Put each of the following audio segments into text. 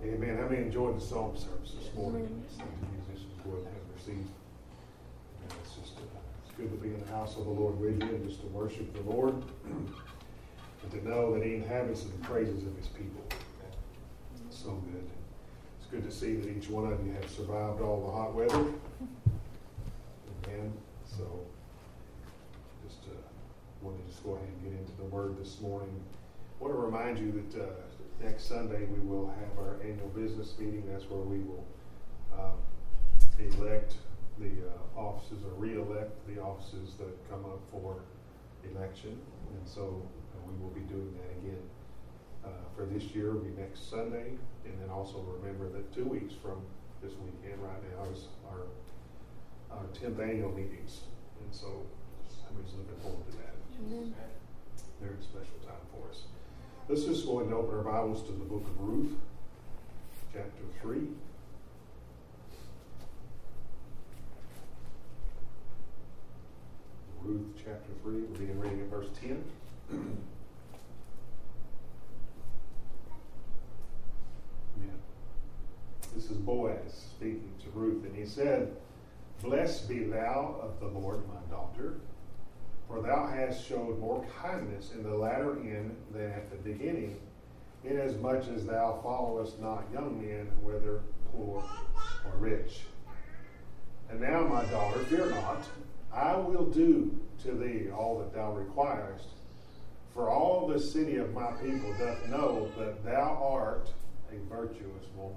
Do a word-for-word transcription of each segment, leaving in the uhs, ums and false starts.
Amen. How many enjoyed the song service this morning? Some of the musicians would have received. And it's just uh, it's good to be in the house of the Lord with you and just to worship the Lord and to know that He inhabits the praises of His people. So good. It's good to see that each one of you have survived all the hot weather. Amen. So just uh, wanted to just go ahead and get into the Word this morning. I want to remind you that uh, next Sunday we will have our annual business meeting. That's where we will uh, elect the uh, offices or re-elect the offices that come up for election. And so uh, we will be doing that again. Uh, for this year, it'll be next Sunday. And then also remember that two weeks from this weekend right now is our our tenth annual meetings. And so somebody's looking forward to that. Mm-hmm. Very special time for us. Let's just go ahead and open our Bibles to the book of Ruth, chapter three. Ruth, chapter three, we'll begin reading at verse ten. Yeah. This is Boaz speaking to Ruth, and he said, "Blessed be thou of the Lord, my daughter, for thou hast showed more kindness in the latter end than at the beginning, inasmuch as thou followest not young men, whether poor or rich. And now, my daughter, fear not, I will do to thee all that thou requirest. For all the city of my people doth know that thou art a virtuous woman.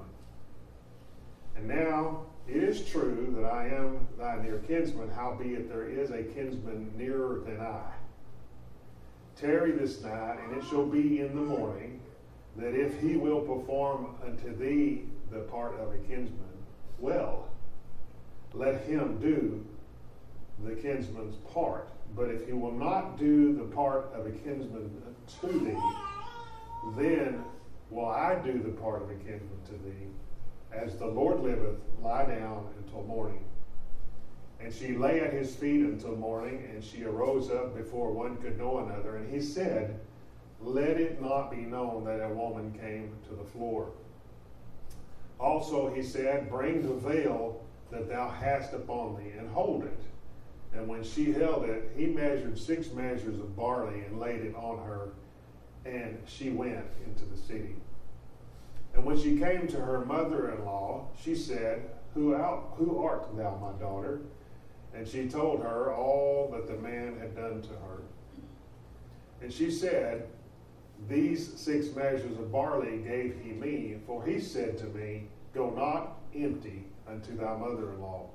And now it is true that I am thy near kinsman, howbeit there is a kinsman nearer than I. Tarry this night, and it shall be in the morning, that if he will perform unto thee the part of a kinsman, well, let him do the kinsman's part. But if he will not do the part of a kinsman to thee, then will I do the part of a kinsman to thee. As the Lord liveth, lie down until morning." And she lay at his feet until morning, and she arose up before one could know another. And he said, "Let it not be known that a woman came to the floor." Also he said, "Bring the veil that thou hast upon thee, and hold it." And when she held it, he measured six measures of barley and laid it on her, and she went into the city. And when she came to her mother-in-law, she said, Who out, who art thou, my daughter? And she told her all that the man had done to her. And she said, These six measures of barley gave he me, for he said to me, Go not empty unto thy mother-in-law.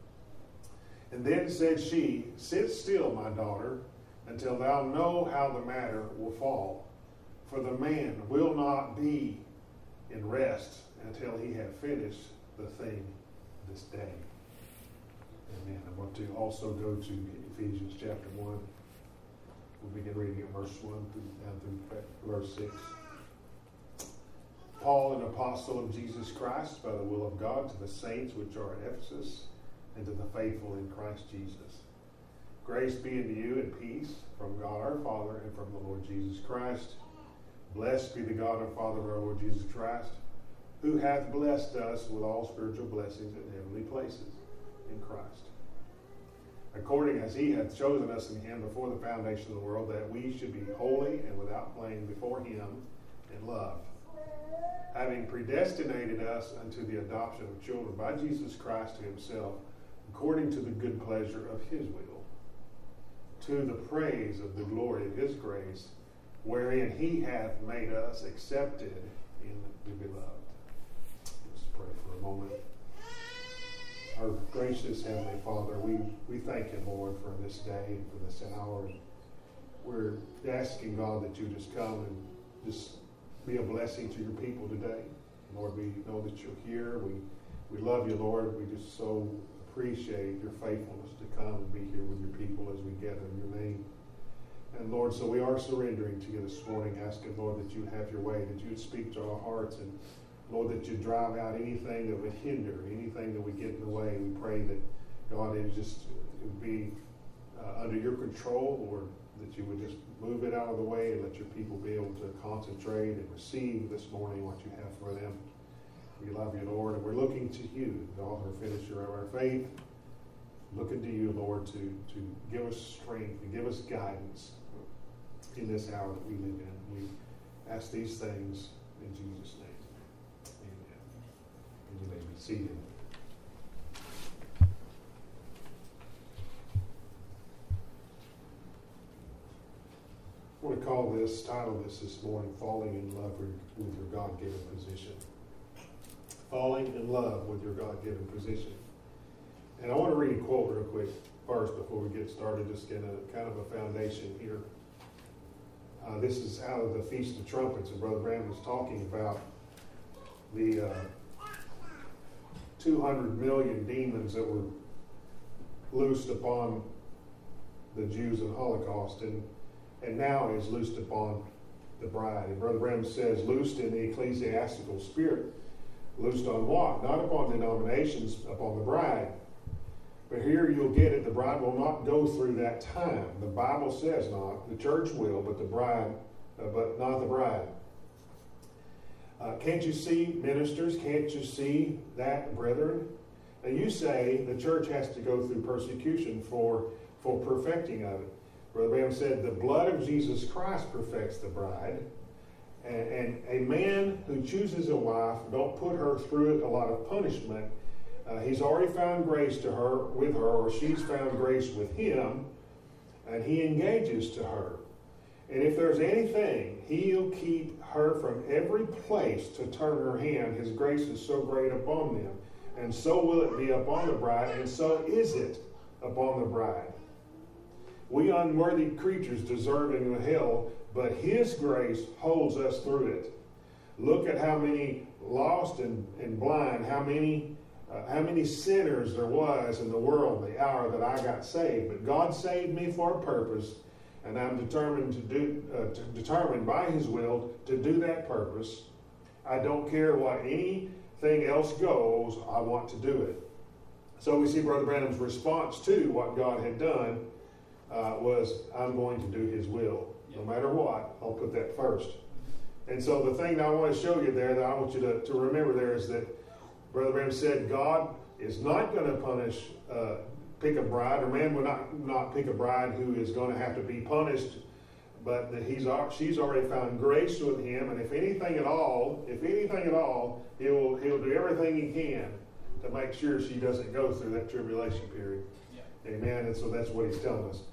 And then said she, Sit still, my daughter, until thou know how the matter will fall. For the man will not be in rest until he have finished the thing this day. Amen. I want to also go to Ephesians chapter one. We'll begin reading at verse one through, down through verse six. Paul, an apostle of Jesus Christ, by the will of God, to the saints which are at Ephesus, and to the faithful in Christ Jesus. Grace be unto you and peace from God our Father and from the Lord Jesus Christ. Blessed be the God and Father of our Lord Jesus Christ, who hath blessed us with all spiritual blessings in heavenly places in Christ, according as he hath chosen us in him before the foundation of the world, that we should be holy and without blame before him in love, having predestinated us unto the adoption of children by Jesus Christ to himself, according to the good pleasure of his will, to the praise of the glory of his grace, wherein he hath made us accepted in the beloved. Let's pray for a moment. Our gracious Heavenly Father, we, we thank you, Lord, for this day and for this hour. We're asking, God, that you just come and just be a blessing to your people today. Lord, we know that you're here. We, we love you, Lord. We just so appreciate your faithfulness to come and be here with your people as we gather in your name. And Lord, so we are surrendering to you this morning, asking, Lord, that you have your way, that you would speak to our hearts, and Lord, that you drive out anything that would hinder, anything that would get in the way. We pray that, God, it just it would be uh, under your control, Lord, that you would just move it out of the way and let your people be able to concentrate and receive this morning what you have for them. We love you, Lord, and we're looking to you, the author and finisher of our faith. Looking to you, Lord, to, to give us strength and give us guidance in this hour that we live in. We ask these things in Jesus' name. Amen. And you may be seated. I want to call this, title this this morning, Falling in Love with Your God-Given Position. Falling in love with your God-given position. And I want to read a quote real quick first before we get started, just get a kind of a foundation here. Uh, this is out of the Feast of Trumpets, and Brother Branham was talking about the uh, two hundred million demons that were loosed upon the Jews in the Holocaust, and, and now is loosed upon the bride. And Brother Branham says, loosed in the ecclesiastical spirit. Loosed on what? Not upon denominations, upon the bride. But here you'll get it, the bride will not go through that time. The Bible says not. The church will, but the bride, uh, but not the bride. Uh, can't you see, ministers, can't you see that, brethren? Now you say the church has to go through persecution for, for perfecting of it. Brother Branham said the blood of Jesus Christ perfects the bride. And, and a man who chooses a wife, don't put her through a lot of punishment. Uh, he's already found grace to her, with her, or she's found grace with him, and he engages to her. And if there's anything, he'll keep her from every place to turn her hand. His grace is so great upon them. And so will it be upon the bride, and so is it upon the bride. We unworthy creatures deserving of hell, but his grace holds us through it. Look at how many lost and, and blind, how many uh, how many sinners there was in the world the hour that I got saved. But God saved me for a purpose, and I'm determined to do uh, to, determined by his will to do that purpose. I don't care what anything else goes, I want to do it. So we see Brother Branham's response to what God had done uh, was, I'm going to do his will. No matter what, I'll put that first. And so the thing that I want to show you there, that I want you to, to remember there, is that Brother Branham said God is not going to punish, uh, pick a bride, or man will not, not pick a bride who is going to have to be punished, but that he's she's already found grace with him, and if anything at all, if anything at all, he'll, he'll do everything he can to make sure she doesn't go through that tribulation period. Yeah. Amen. And so that's what he's telling us.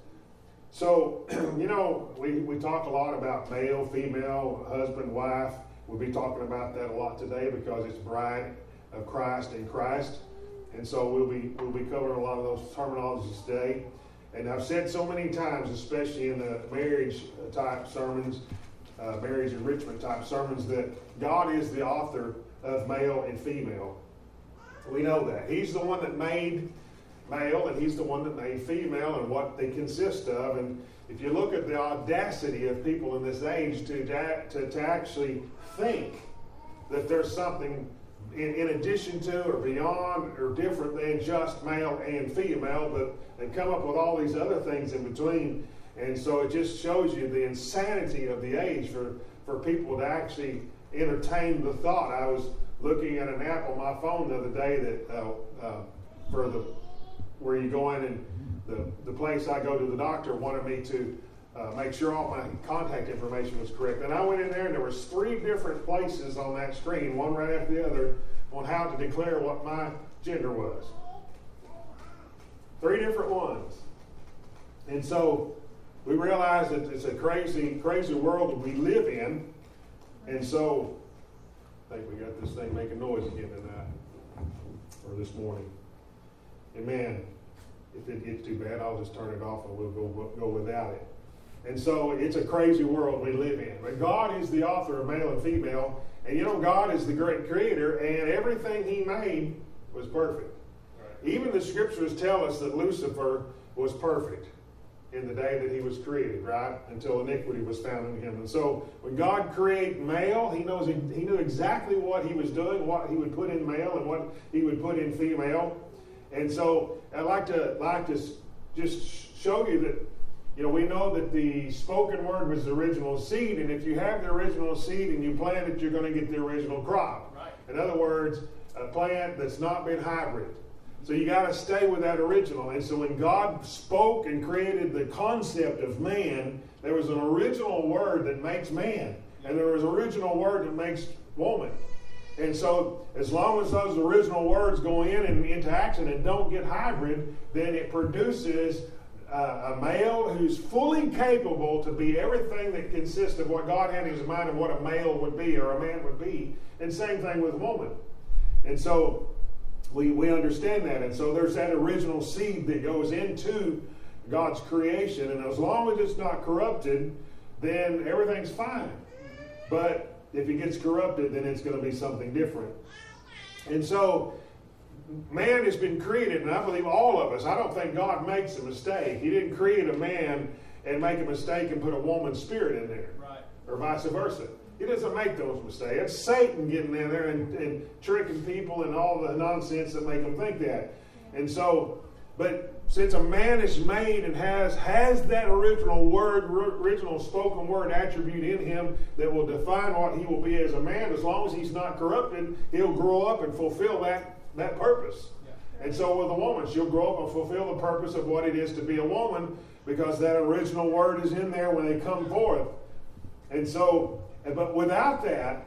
So, you know, we, we talk a lot about male, female, husband, wife. We'll be talking about that a lot today because it's bride of Christ in Christ. And so we'll be we'll be covering a lot of those terminologies today. And I've said so many times, especially in the marriage type sermons, uh, marriage enrichment type sermons, that God is the author of male and female. We know that. He's the one that made male, and he's the one that made female and what they consist of. And if you look at the audacity of people in this age to to, to actually think that there's something in, in addition to or beyond or different than just male and female, but they come up with all these other things in between. And so it just shows you the insanity of the age for, for people to actually entertain the thought. I was looking at an app on my phone the other day that uh, uh, for the where you go in and the, the place I go to the doctor wanted me to uh, make sure all my contact information was correct. And I went in there and there was three different places on that screen, one right after the other, on how to declare what my gender was. Three different ones. And so we realize that it's a crazy, crazy world that we live in. And so I think we got this thing making noise again tonight, or this morning. And man, if it gets too bad, I'll just turn it off and we'll go, go without it. And so it's a crazy world we live in. But God is the author of male and female. And you know, God is the great creator, and everything he made was perfect. Right. Even the scriptures tell us that Lucifer was perfect in the day that he was created, right? Until iniquity was found in him. And so when God created male, he knows he knew exactly what he was doing, what he would put in male and what he would put in female. And so I'd like to like to just show you that, you know, we know that the spoken word was the original seed, and if you have the original seed and you plant it, you're going to get the original crop. Right. In other words, a plant that's not been hybrid. So you got to stay with that original. And so when God spoke and created the concept of man, there was an original word that makes man. And there was an original word that makes woman. And so as long as those original words go in and into action and don't get hybrid, then it produces uh, a male who's fully capable to be everything that consists of what God had in his mind of what a male would be or a man would be. And same thing with woman. And so we, we understand that. And so there's that original seed that goes into God's creation. And as long as it's not corrupted, then everything's fine. But if it gets corrupted, then it's going to be something different. And so man has been created, and I believe all of us, I don't think God makes a mistake. He didn't create a man and make a mistake and put a woman's spirit in there. Right. Or vice versa. He doesn't make those mistakes. It's Satan getting in there and, and tricking people and all the nonsense that make them think that. And so, but since a man is made and has has that original word, original spoken word attribute in him that will define what he will be as a man, as long as he's not corrupted, he'll grow up and fulfill that, that purpose. Yeah. And so with a woman, she'll grow up and fulfill the purpose of what it is to be a woman, because that original word is in there when they come forth. And so, but without that,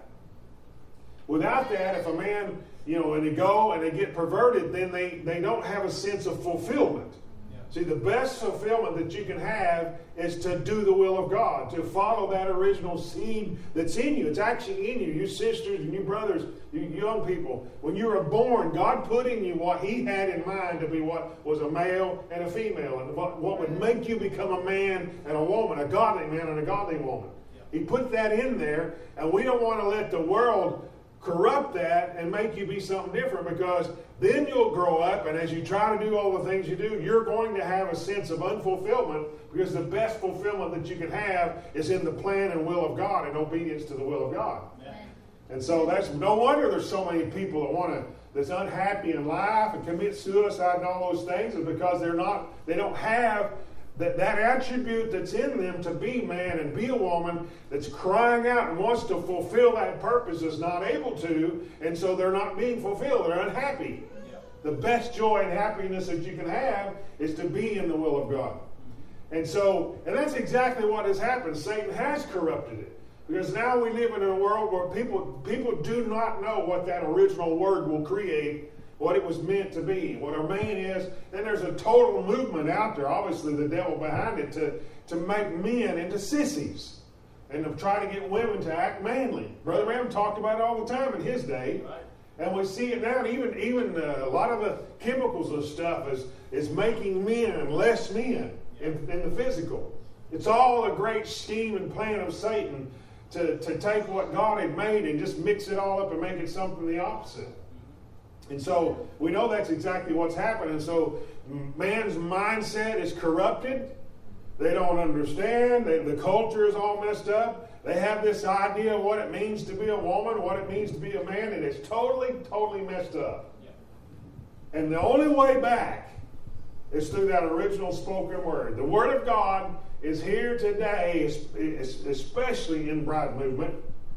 without that, if a man, you know, and they go and they get perverted, then they, they don't have a sense of fulfillment. Yeah. See, the best fulfillment that you can have is to do the will of God, to follow that original seed that's in you. It's actually in you, you sisters and you brothers, you young people. When you were born, God put in you what he had in mind to be what was a male and a female, and what, what would make you become a man and a woman, a godly man and a godly woman. Yeah. He put that in there, and we don't want to let the world corrupt that and make you be something different, because then you'll grow up, and as you try to do all the things you do, you're going to have a sense of unfulfillment, because the best fulfillment that you can have is in the plan and will of God and obedience to the will of God. Amen. And so that's no wonder there's so many people that want to that's unhappy in life and commit suicide and all those things, is because they're not they don't have That, that attribute that's in them to be man and be a woman that's crying out and wants to fulfill that purpose is not able to, and so they're not being fulfilled. They're unhappy. Yeah. The best joy and happiness that you can have is to be in the will of God. Mm-hmm. And so, and that's exactly what has happened. Satan has corrupted it. Because now we live in a world where people, people do not know what that original word will create, what it was meant to be, what a man is. Then there's a total movement out there, obviously the devil behind it, to, to make men into sissies and to try to get women to act manly. Brother Branham talked about it all the time in his day. Right. And we see it now, and even, even uh, a lot of the chemicals and stuff is, is making men less men in, in the physical. It's all a great scheme and plan of Satan to, to take what God had made and just mix it all up and make it something the opposite. And so we know that's exactly what's happened. And so man's mindset is corrupted. They don't understand. They, the culture is all messed up. They have this idea of what it means to be a woman, what it means to be a man, and it's totally, totally messed up. Yeah. And the only way back is through that original spoken word. The Word of God is here today, especially in Bride Movement,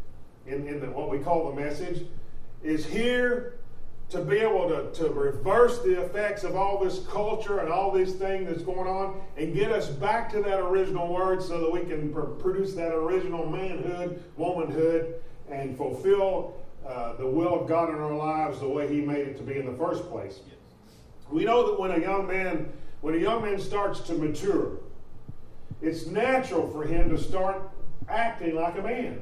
in, in the, what we call the message, is here to be able to, to reverse the effects of all this culture and all these things that's going on and get us back to that original word so that we can pr- produce that original manhood, womanhood, and fulfill uh, the will of God in our lives the way he made it to be in the first place. Yes. We know that when a young man, when a young man starts to mature, it's natural for him to start acting like a man.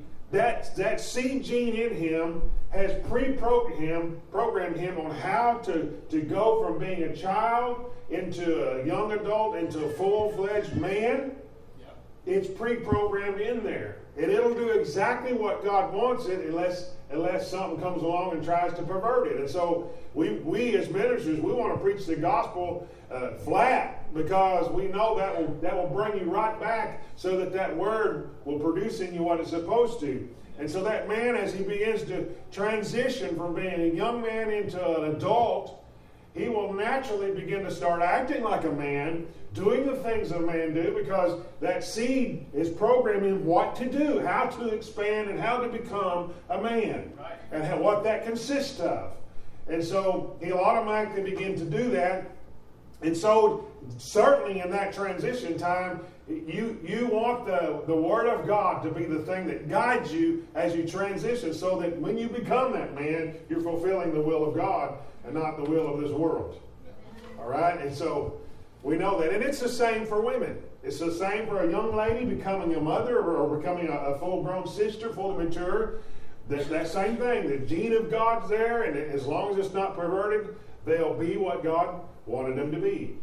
That, that seed gene in him has pre-programmed him, programmed him on how to, to go from being a child into a young adult into a full-fledged man. Yeah. It's pre-programmed in there. And it'll do exactly what God wants it unless unless something comes along and tries to pervert it. And so we, we as ministers, we want to preach the gospel uh, flat, because we know that will, that will bring you right back so that that word will produce in you what it's supposed to. And so that man, as he begins to transition from being a young man into an adult, he will naturally begin to start acting like a man, doing the things a man do, because that seed is programming him what to do, how to expand, and how to become a man, right, and how, what that consists of. And so he'll automatically begin to do that. And so certainly in that transition time, you you want the, the Word of God to be the thing that guides you as you transition, so that when you become that man, you're fulfilling the will of God and not the will of this world. All right? And so we know that. And it's the same for women. It's the same for a young lady becoming a mother or, or becoming a, a full-grown sister, fully mature. That, that same thing. The gene of God's there, and as long as it's not perverted, they'll be what God wanted them to be.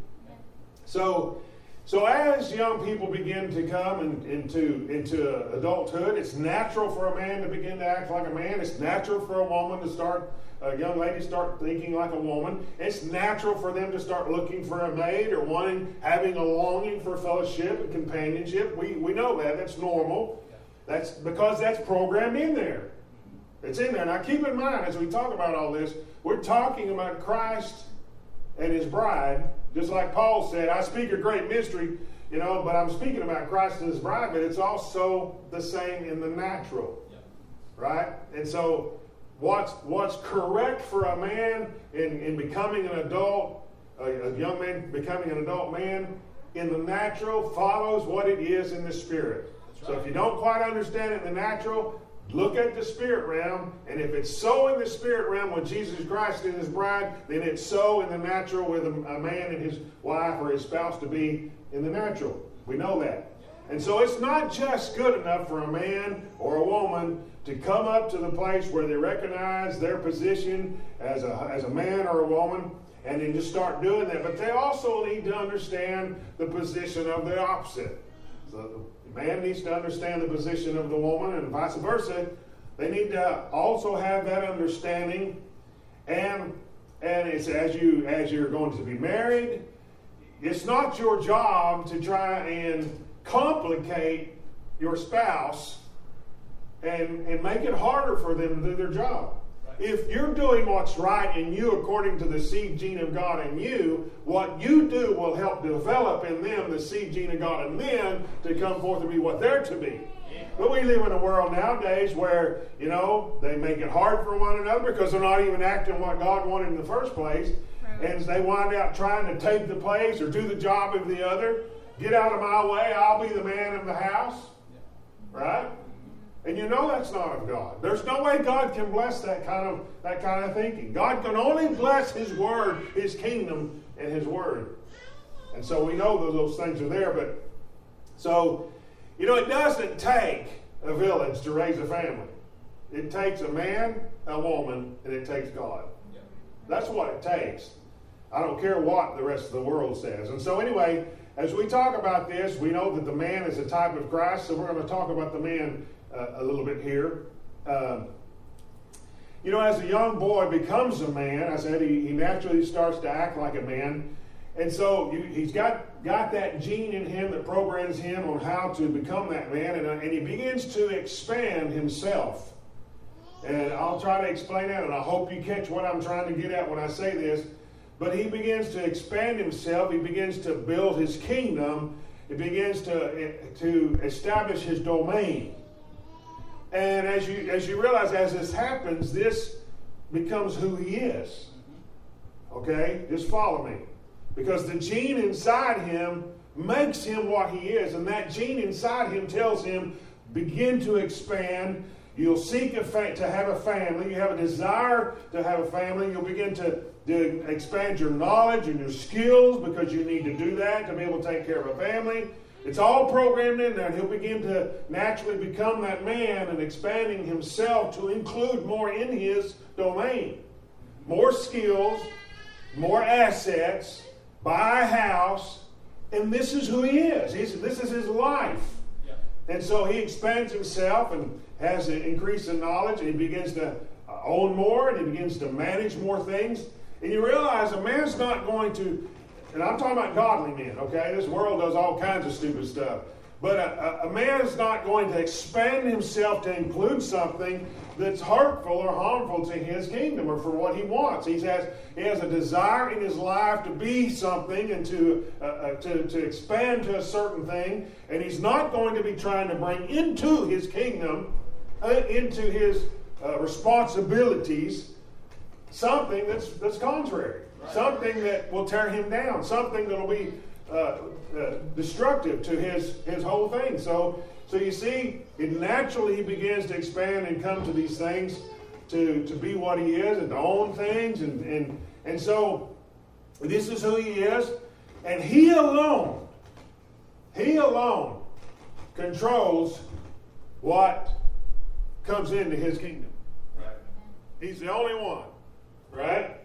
So, so as young people begin to come in, into, into adulthood, it's natural for a man to begin to act like a man. It's natural for a woman to start, a young lady start thinking like a woman. It's natural for them to start looking for a mate or wanting, having a longing for fellowship and companionship. We, we know that. That's normal. That's because that's programmed in there. It's in there. Now keep in mind, as we talk about all this, we're talking about Christ and his bride, just like Paul said, I speak a great mystery, you know, but I'm speaking about Christ and his bride, but it's also the same in the natural, yeah, right? And so what's what's correct for a man in, in becoming an adult, a, a young man becoming an adult man, in the natural follows what it is in the spirit. Right. So if you don't quite understand it in the natural, look at the spirit realm, and if it's so in the spirit realm with Jesus Christ and his bride, then it's so in the natural with a, a man and his wife or his spouse to be in the natural. We know that. And so it's not just good enough for a man or a woman to come up to the place where they recognize their position as a, as a man or a woman and then just start doing that. But they also need to understand the position of the opposite. So the man needs to understand the position of the woman, and vice versa. They need to also have that understanding. And and it's as you as you're going to be married, it's not your job to try and complicate your spouse and, and make it harder for them to do their job. If you're doing what's right in you according to the seed gene of God in you, what you do will help develop in them the seed gene of God in them to come forth and be what they're to be. But we live in a world nowadays where, you know, they make it hard for one another because they're not even acting what God wanted in the first place. Right. And they wind up trying to take the place or do the job of the other. Get out of my way, I'll be the man of the house. Right? And you know that's not of God. There's no way God can bless that kind of that kind of thinking. God can only bless his word, his kingdom, and his word. And so we know that those things are there. But so, you know, it doesn't take a village to raise a family. It takes a man, a woman, and it takes God. Yeah. That's what it takes. I don't care what the rest of the world says. And so anyway, as we talk about this, we know that the man is a type of Christ. So we're going to talk about the man Uh, a little bit here. Um, you know, as a young boy becomes a man, I said he, he naturally starts to act like a man. And so you, he's got, got that gene in him that programs him on how to become that man. And, uh, and he begins to expand himself. And I'll try to explain that, and I hope you catch what I'm trying to get at when I say this. But he begins to expand himself. He begins to build his kingdom. He begins to, to establish his domain. And as you as you realize, as this happens, this becomes who he is. Okay? Just follow me. Because the gene inside him makes him what he is. And that gene inside him tells him, begin to expand. You'll seek a fa- to have a family. You have a desire to have a family. You'll begin to, to expand your knowledge and your skills because you need to do that to be able to take care of a family. It's all programmed in there, and he'll begin to naturally become that man and expanding himself to include more in his domain. More skills, more assets, buy a house, and this is who he is. He's, this is his life. Yeah. And so he expands himself and has an increase in knowledge, and he begins to own more, and he begins to manage more things. And you realize a man's not going to... And I'm talking about godly men, okay? This world does all kinds of stupid stuff. But a, a, a man is not going to expand himself to include something that's hurtful or harmful to his kingdom or for what he wants. He has, he has a desire in his life to be something and to, uh, uh, to, to expand to a certain thing. And he's not going to be trying to bring into his kingdom, uh, into his uh, responsibilities, something that's, that's contrary. Right. Something that will tear him down. Something that will be uh, uh, destructive to his, his whole thing. So... So you see, it naturally he begins to expand and come to these things to, to be what he is and to own things. And, and, and so this is who he is. And he alone, he alone controls what comes into his kingdom. Right? He's the only one. Right?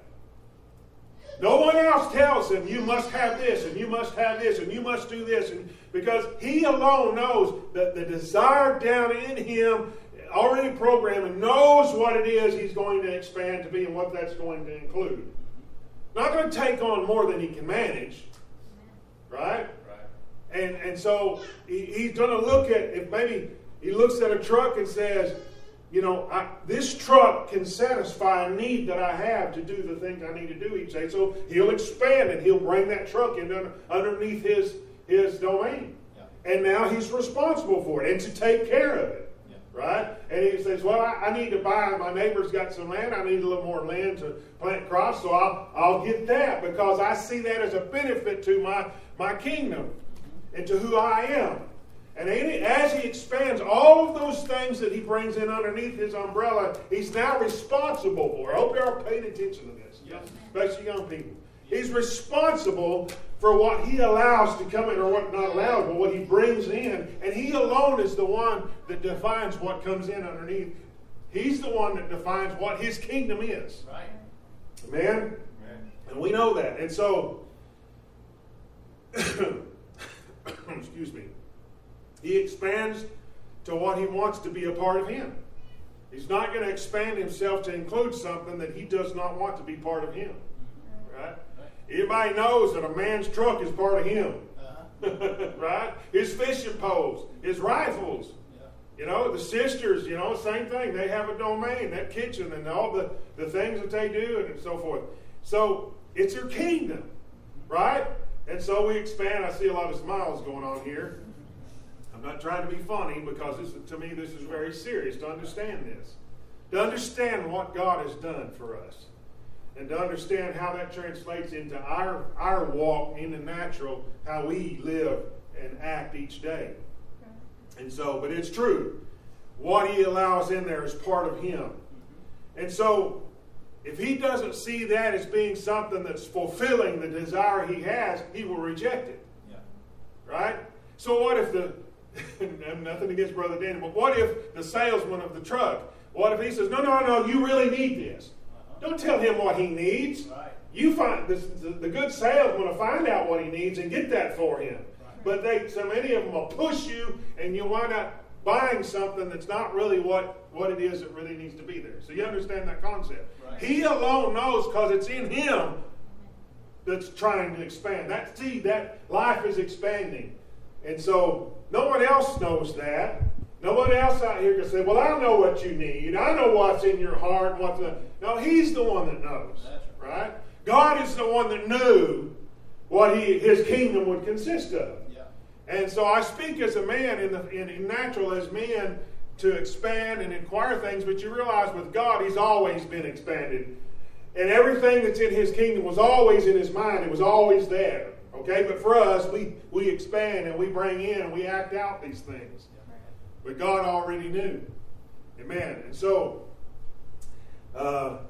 No one else tells him, you must have this, and you must have this, and you must do this. And because he alone knows that the desire down in him, already programmed, and knows what it is he's going to expand to be and what that's going to include. Not going to take on more than he can manage. Right? Right. And, and so he, he's going to look at, if maybe he looks at a truck and says, you know, I, this truck can satisfy a need that I have to do the things I need to do each day. So he'll expand and he'll bring that truck in under, underneath his, his domain. Yeah. And now he's responsible for it and to take care of it. Yeah. Right? And he says, well, I, I need to buy, my neighbor's got some land. I need a little more land to plant crops, so I'll, I'll get that because I see that as a benefit to my, my kingdom and to who I am. And as he expands all of those things that he brings in underneath his umbrella, he's now responsible for. I hope you are paying attention to this, yes. Especially young people. He's responsible for what he allows to come in, or what not allows, but what he brings in. And he alone is the one that defines what comes in underneath. He's the one that defines what his kingdom is. Right. Amen? Amen. And we know that. And so, excuse me. He expands to what he wants to be a part of him. He's not going to expand himself to include something that he does not want to be part of him. Right? Everybody knows that a man's truck is part of him. Uh-huh. Right? His fishing poles, his rifles. Yeah. You know, the sisters, you know, same thing. They have a domain, that kitchen and all the, the things that they do and so forth. So it's your kingdom. Right? And so we expand. I see a lot of smiles going on here. I'm not trying to be funny because this, to me this is very serious to understand this. To understand what God has done for us. And to understand how that translates into our, our walk in the natural, how we live and act each day. And so, but it's true. What he allows in there is part of him. And so, if he doesn't see that as being something that's fulfilling the desire he has, he will reject it. Yeah. Right? So what if the nothing against Brother Danny, but what if the salesman of the truck, what if he says, no, no, no, you really need this? Uh-huh. Don't tell him what he needs. Right. You find this, the, the good salesman will find out what he needs and get that for him. Right. But they, so many of them will push you and you wind up buying something that's not really what, what it is that really needs to be there. So you understand that concept. Right. He alone knows because it's in him that's trying to expand. That, see, that life is expanding. And so no one else knows that. No one else out here can say, well, I know what you need. I know what's in your heart. And what's the... No, he's the one that knows. That's right. Right? God is the one that knew what he, his kingdom would consist of. Yeah. And so I speak as a man in the in, in natural as men to expand and inquire things, but you realize with God, he's always been expanded. And everything that's in his kingdom was always in his mind. It was always there. Okay, but for us, we, we expand and we bring in and we act out these things. But God already knew. Amen. And so, uh,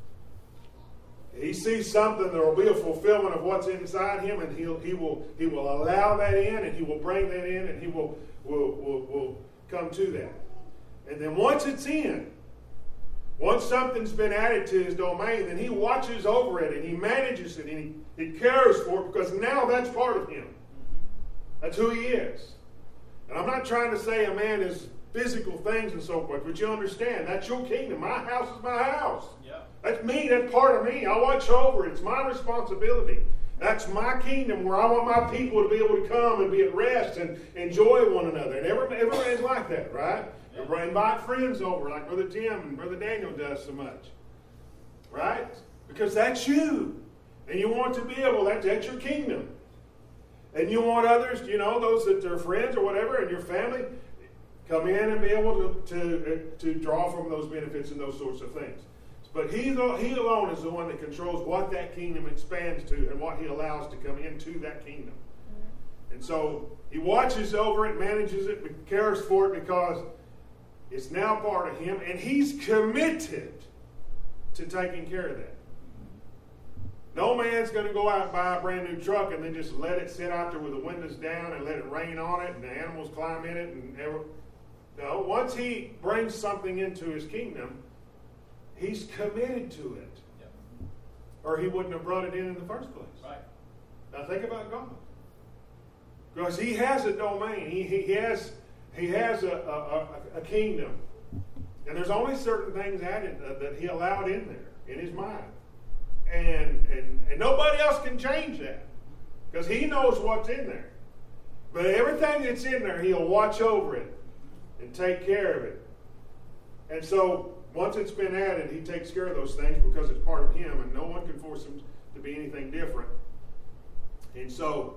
he sees something, there will be a fulfillment of what's inside him, and he'll, he will he will allow that in, and he will bring that in, and he will, will, will, will come to that. And then once it's in, once something's been added to his domain, then he watches over it, and he manages it, and he He cares for it because now that's part of him. That's who he is. And I'm not trying to say a man is physical things and so forth, but you understand, that's your kingdom. My house is my house. Yeah. That's me. That's part of me. I watch over it. It's my responsibility. That's my kingdom where I want my people to be able to come and be at rest and enjoy one another. And every, everybody's like that, right? Yeah. Invite friends over like Brother Tim and Brother Daniel does so much. Right? Because that's you. And you want to be able, that, that's your kingdom. And you want others, you know, those that are friends or whatever, and your family, come in and be able to, to, to draw from those benefits and those sorts of things. But he, he alone is the one that controls what that kingdom expands to and what he allows to come into that kingdom. Mm-hmm. And so he watches over it, manages it, cares for it because it's now part of him, and he's committed to taking care of that. No man's going to go out and buy a brand new truck and then just let it sit out there with the windows down and let it rain on it and the animals climb in it. And ever. No, once he brings something into his kingdom, he's committed to it. Yep. Or he wouldn't have brought it in in the first place. Right. Now think about God. Because he has a domain. He, he has, he has a, a, a, a kingdom. And there's only certain things added uh, that he allowed in there, in his mind. And, and, and nobody else can change that. Because he knows what's in there. But everything that's in there, he'll watch over it and take care of it. And so once it's been added, he takes care of those things because it's part of him, and no one can force him to be anything different. And so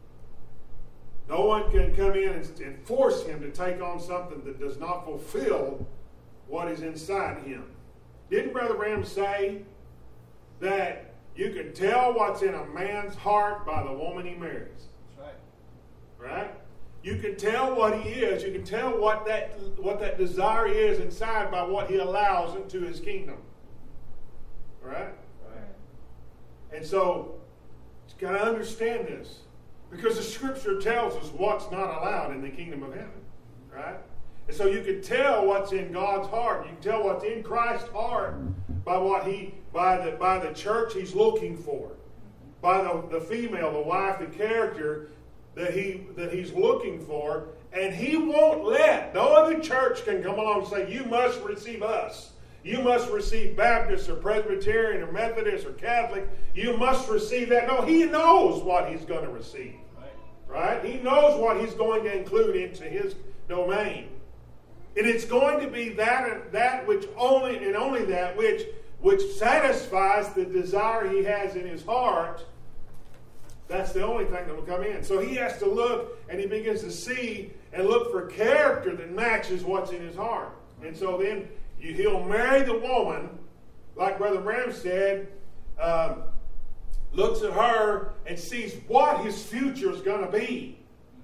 no one can come in and, and force him to take on something that does not fulfill what is inside him. Didn't Brother Ram say that you can tell what's in a man's heart by the woman he marries? That's right. Right? You can tell what he is. You can tell what that what that desire is inside by what he allows into his kingdom. Right? Right. And so, you got to understand this. Because the Scripture tells us what's not allowed in the kingdom of heaven. Right? And so you can tell what's in God's heart. You can tell what's in Christ's heart by what he, by the by the church he's looking for. By the, the female, the wife, the character that he that he's looking for, and he won't let, no other church can come along and say, you must receive us. You must receive Baptist or Presbyterian or Methodist or Catholic. You must receive that. No, he knows what he's going to receive. Right? He knows what he's going to include into his domain. And it's going to be that that which only and only that which which satisfies the desire he has in his heart. That's the only thing that will come in. So he has to look, and he begins to see and look for character that matches what's in his heart. And so then you, he'll marry the woman, like Brother Ram said, um, looks at her and sees what his future is going to be.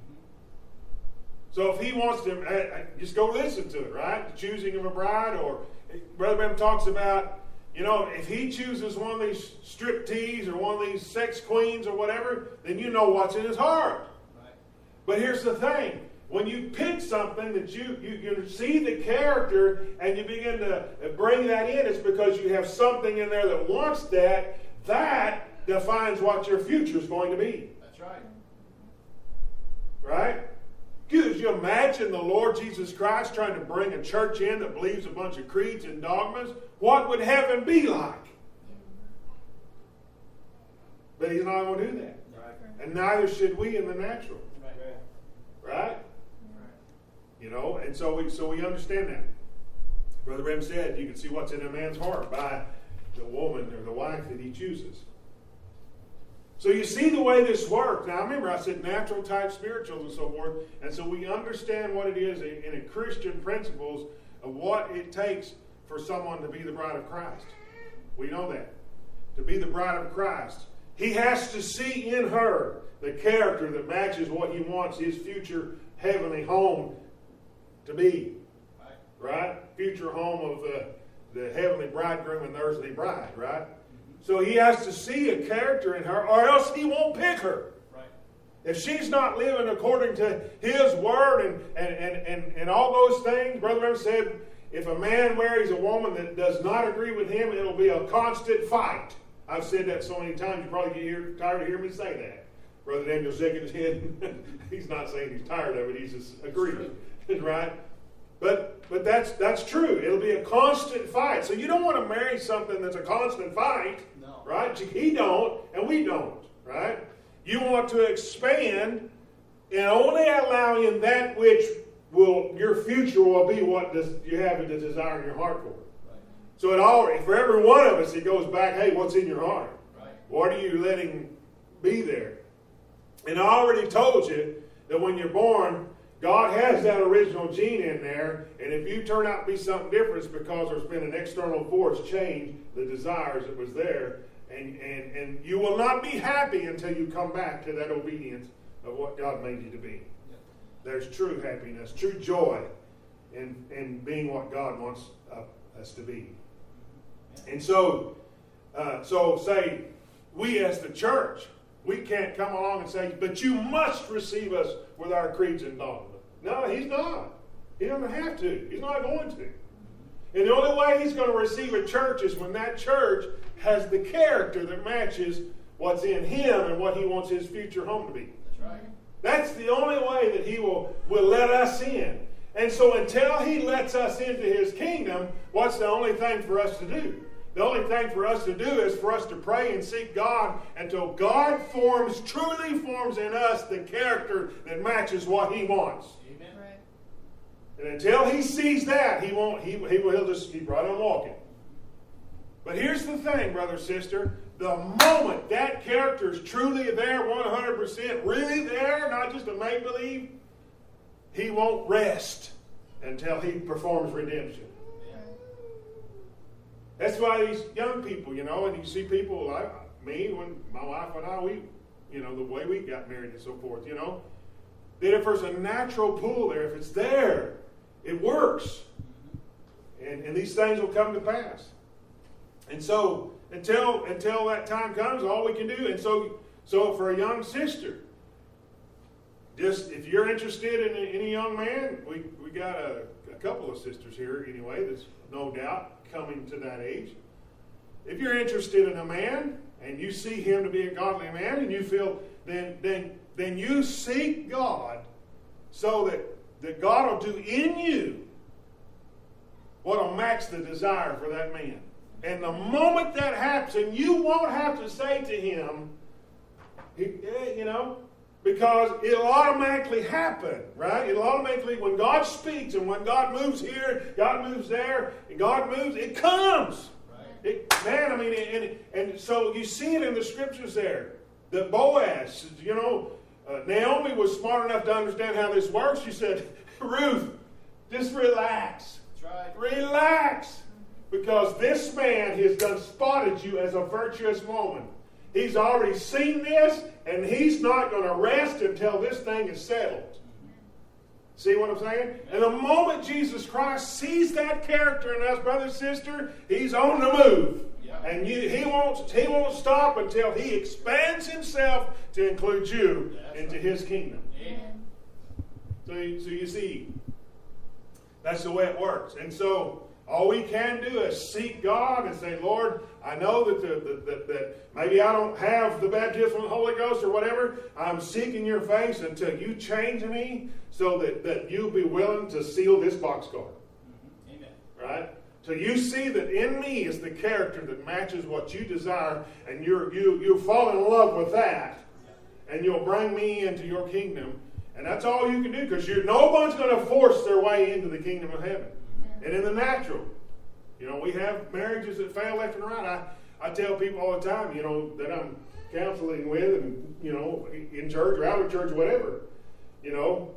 So if he wants to, uh, just go listen to it, right? The choosing of a bride, or Brother Ram talks about, you know, if he chooses one of these strip tees or one of these sex queens or whatever, then you know what's in his heart. Right. But here's the thing. When you pick something that you, you, you see the character and you begin to bring that in, it's because you have something in there that wants that. That defines what your future is going to be. That's right. Right? Could you imagine the Lord Jesus Christ trying to bring a church in that believes a bunch of creeds and dogmas? What would heaven be like? But he's not going to do that. Right. And neither should we in the natural. Right? Right? You know, and so we so we understand that. Brother Ram said you can see what's in a man's heart by the woman or the wife that he chooses. So you see the way this works. Now, remember, I said natural type spirituals and so forth. And so we understand what it is in, in a Christian principles of what it takes for someone to be the bride of Christ. We know that. To be the bride of Christ. He has to see in her the character that matches what he wants his future heavenly home to be. Right? Right? Future home of the, the heavenly bridegroom and the earthly bride. Right? So he has to see a character in her, or else he won't pick her. Right. If she's not living according to his word and, and, and, and, and all those things, Brother Ram said, if a man marries a woman that does not agree with him, it'll be a constant fight. I've said that so many times, you probably get here, tired of hearing me say that. Brother Daniel's shaking his head. He's not saying he's tired of it, he's just agreeing. Right? But but that's that's true. It'll be a constant fight. So you don't want to marry something that's a constant fight. No. Right? He don't, and we don't. right? You want to expand and only allowing that which will, your future will be what does, you have the desire in your heart for. Right. So it all, for every one of us, it goes back, hey, what's in your heart? Right. What are you letting be there? And I already told you that when you're born, God has that original gene in there, and if you turn out to be something different, it's because there's been an external force change the desires that was there, and, and, and you will not be happy until you come back to that obedience of what God made you to be. There's true happiness, true joy in, in being what God wants uh, us to be. And so, uh, so say, we as the church, we can't come along and say, but you must receive us with our creeds and dogma. No, he's not. He doesn't have to. He's not going to. And the only way he's going to receive a church is when that church has the character that matches what's in him and what he wants his future home to be. That's right. That's the only way that he will, will let us in. And so until he lets us into his kingdom, what's the only thing for us to do? The only thing for us to do is for us to pray and seek God until God forms, truly forms in us the character that matches what he wants. Amen. Right. And until he sees that, he won't, he, he will, he'll just keep right on walking. But here's the thing, brother, sister. The moment that character is truly there, one hundred percent, really there, not just a make-believe, he won't rest until he performs redemption. Yeah. That's why these young people, you know, and you see people like me, when my wife and I, we, you know, the way we got married and so forth, you know, that if there's a natural pull there, if it's there, it works. And, and these things will come to pass. And so, until until that time comes, all we can do. And so, so for a young sister, just if you're interested in any young man, we we got a, a couple of sisters here anyway. That's no doubt coming to that age. If you're interested in a man and you see him to be a godly man, and you feel then then then you seek God, so that that God will do in you what will match the desire for that man. And the moment that happens, and you won't have to say to him, you know, because it'll automatically happen, right? It'll automatically, when God speaks and when God moves here, God moves there, and God moves, it comes. Right. It, man, I mean, and, and so you see it in the scriptures there. That Boaz, you know, uh, Naomi was smart enough to understand how this works. She said, Ruth, just relax. That's right. Relax. Because this man has done spotted you as a virtuous woman. He's already seen this, and he's not going to rest until this thing is settled. See what I'm saying? And the moment Jesus Christ sees that character in us, brother, sister, he's on the move. Yeah. And you, he won't he won't stop until he expands himself to include you That's into right. his kingdom. Yeah. So, so you see, that's the way it works. And so all we can do is seek God and say, Lord, I know that, the, the, that, that maybe I don't have the baptism of the Holy Ghost or whatever. I'm seeking your face until you change me so that, that you'll be willing to seal this boxcar. Mm-hmm. Amen. Right? So you see that in me is the character that matches what you desire, and you're, you, you fall in love with that, and you'll bring me into your kingdom. And that's all you can do, because no one's going to force their way into the kingdom of heaven. And in the natural, you know, we have marriages that fail left and right. I, I tell people all the time, you know, that I'm counseling with and, you know, in church or out of church or whatever, you know,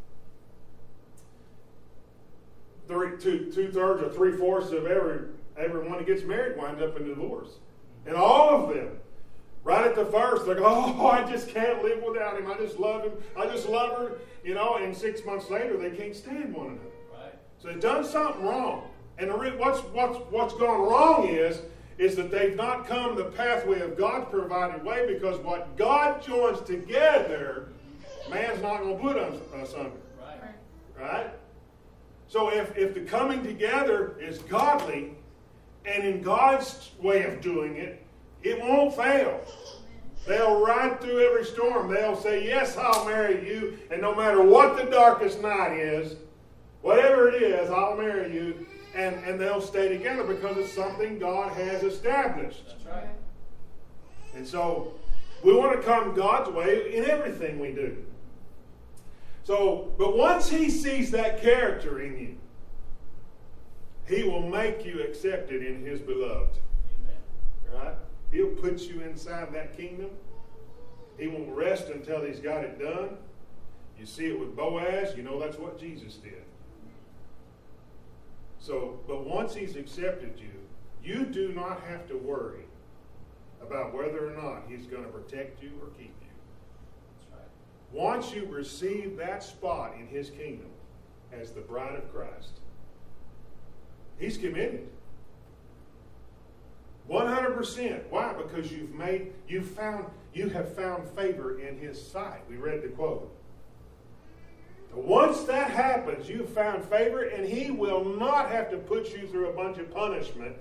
three, two, two-thirds or three-fourths of every, everyone that gets married winds up in divorce. And all of them, right at the first, they're going, oh, I just can't live without him. I just love him. I just love her. You know, and six months later, they can't stand one another. So they've done something wrong. And the re- what's, what's, what's gone wrong is, is that they've not come the pathway of God's provided way, because what God joins together, man's not going to put us, us under. Right. Right? So if, if the coming together is godly, and in God's way of doing it, it won't fail. They'll ride through every storm. They'll say, yes, I'll marry you. And no matter what the darkest night is, whatever it is, I'll marry you, and, and they'll stay together because it's something God has established. That's right. And so, We want to come God's way in everything we do. So, but once he sees that character in you, he will make you accepted in his beloved. Amen. Right? He'll put you inside that kingdom. He won't rest until he's got it done. You see it with Boaz, you know that's what Jesus did. So, but once he's accepted you, you do not have to worry about whether or not he's going to protect you or keep you. That's right. Once you receive that spot in his kingdom as the bride of Christ, he's committed. one hundred percent. Why? Because you've made, you've found, you have found favor in his sight. We read the quote. Once that happens, you've found favor, and he will not have to put you through a bunch of punishment.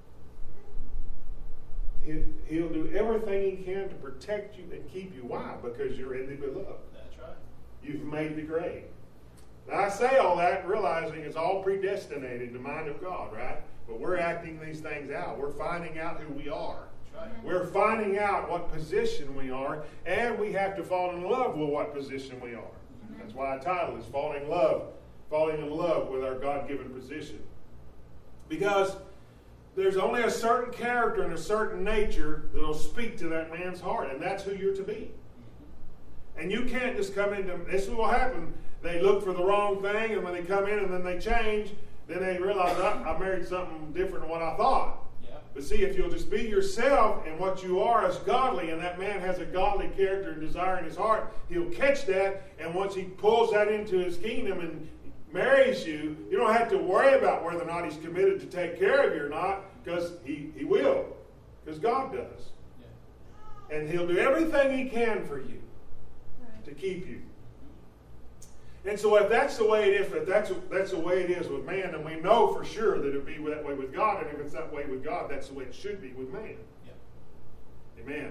He, he'll do everything he can to protect you and keep you. Why? Because you're in the beloved. That's right. You've made the grade. Now, I say all that realizing it's all predestinated in the mind of God, right? But we're acting these things out. We're finding out who we are. That's right. We're finding out what position we are, and we have to fall in love with what position we are. Mm-hmm. That's why our title is Falling in Love, Falling in Love with our God-given position. Because there's only a certain character and a certain nature that will speak to that man's heart, and that's who you're to be. And you can't just come into, this is what will happen. They look for the wrong thing, and when they come in and then they change, then they realize, oh, I married something different than what I thought. Yeah. But see, if you'll just be yourself and what you are is godly, and that man has a godly character and desire in his heart, he'll catch that, and once he pulls that into his kingdom and marries you, you don't have to worry about whether or not he's committed to take care of you or not, because he, he will, because God does. Yeah. And he'll do everything he can for you right. to keep you. And so if that's the way it is, if that's, that's the way it is with man, then we know for sure that it'll be that way with God, and if it's that way with God, that's the way it should be with man. Yeah. Amen.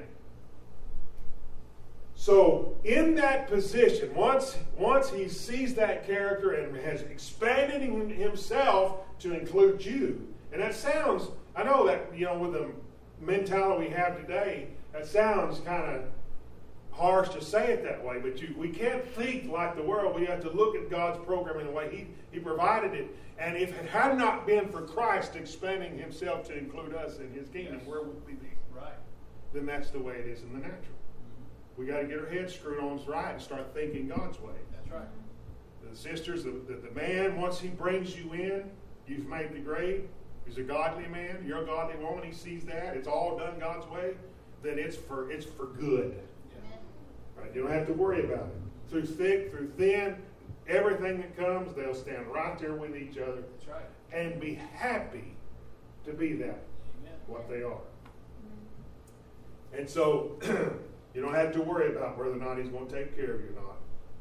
So in that position, once, once he sees that character and has expanded himself to include you, and that sounds, I know that, you know, with the mentality we have today, that sounds kind of harsh to say it that way, but you, we can't think like the world. We have to look at God's program in the way he, he provided it. And if it had not been for Christ expanding himself to include us in his kingdom, yes. where would we be? Right. Then that's the way it is in the natural. We got to get our heads screwed on right and start thinking God's way. That's right. The sisters, the, the, the man, once he brings you in, you've made the grade. He's a godly man. You're a godly woman. He sees that. It's all done God's way. Then it's for it's for good. Yeah. Right? You don't have to worry about it. Through thick, through thin, everything that comes, they'll stand right there with each other. That's right. And be happy to be that, Amen. What they are. And so you don't have to worry about whether or not he's going to take care of you or not.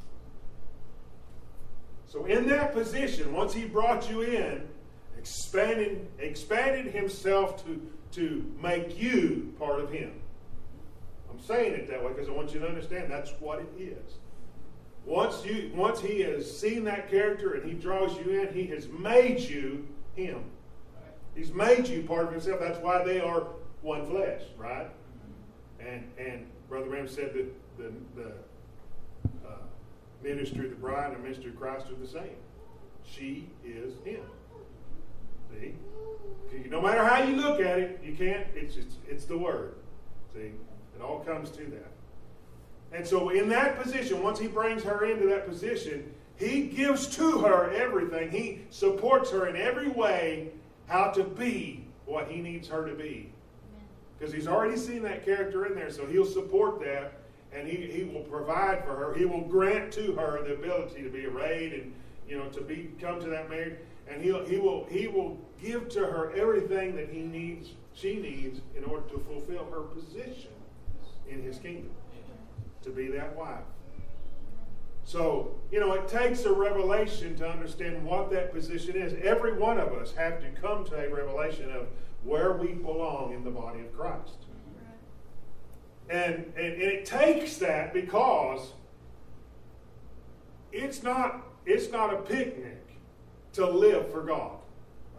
So in that position, once he brought you in, expanded, expanded himself to, to make you part of him. I'm saying it that way because I want you to understand that's what it is. Once you, once he has seen that character and he draws you in, he has made you him. He's made you part of himself. That's why they are one flesh, right? And and Brother Ram said that the, the uh, ministry of the bride and the ministry of Christ are the same. She is him. See? No matter how you look at it, you can't, it's, it's, it's the word. See? It all comes to that. And so in that position, once he brings her into that position, he gives to her everything. He supports her in every way how to be what he needs her to be. Because he's already seen that character in there, so he'll support that, and he, he will provide for her. He will grant to her the ability to be arrayed and, you know, to be come to that marriage. And he'll, he will he will give to her everything that he needs, she needs, in order to fulfill her position in his kingdom, to be that wife. So, you know, it takes a revelation to understand what that position is. Every one of us have to come to a revelation of where we belong in the body of Christ. And, and, and it takes that because it's not, it's not a picnic to live for God.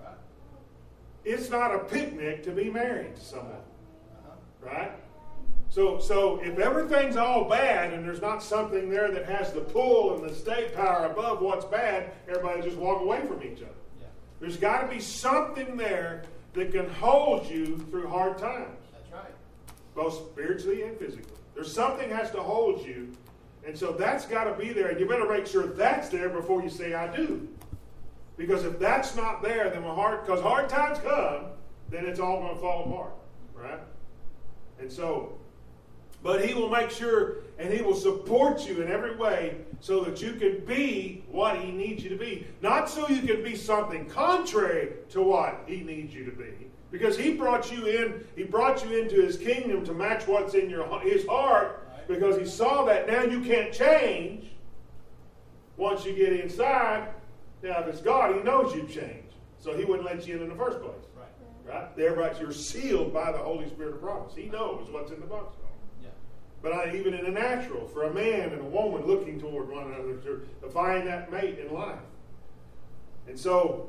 It's not a picnic to be married to someone. Right? So, so if everything's all bad and there's not something there that has the pull and the stay power above what's bad, everybody just walk away from each other. Yeah. There's got to be something there that can hold you through hard times. That's right. Both spiritually and physically. There's something has to hold you. And so that's got to be there. And you better make sure that's there before you say, I do. Because if that's not there, then when hard, because hard times come, then it's all going to fall apart. Right? And so, but he will make sure and he will support you in every way so that you can be what he needs you to be. Not so you can be something contrary to what he needs you to be. Because he brought you in, he brought you into his kingdom to match what's in your his heart. Because he saw that now you can't change once you get inside. Now, if it's God, he knows you've changed. So he wouldn't let you in in the first place. Right? Right? Thereby, you're sealed by the Holy Spirit of promise. He knows what's in the box. Yeah. But I, even in the natural, for a man and a woman looking toward one another to, to find that mate in life. And so,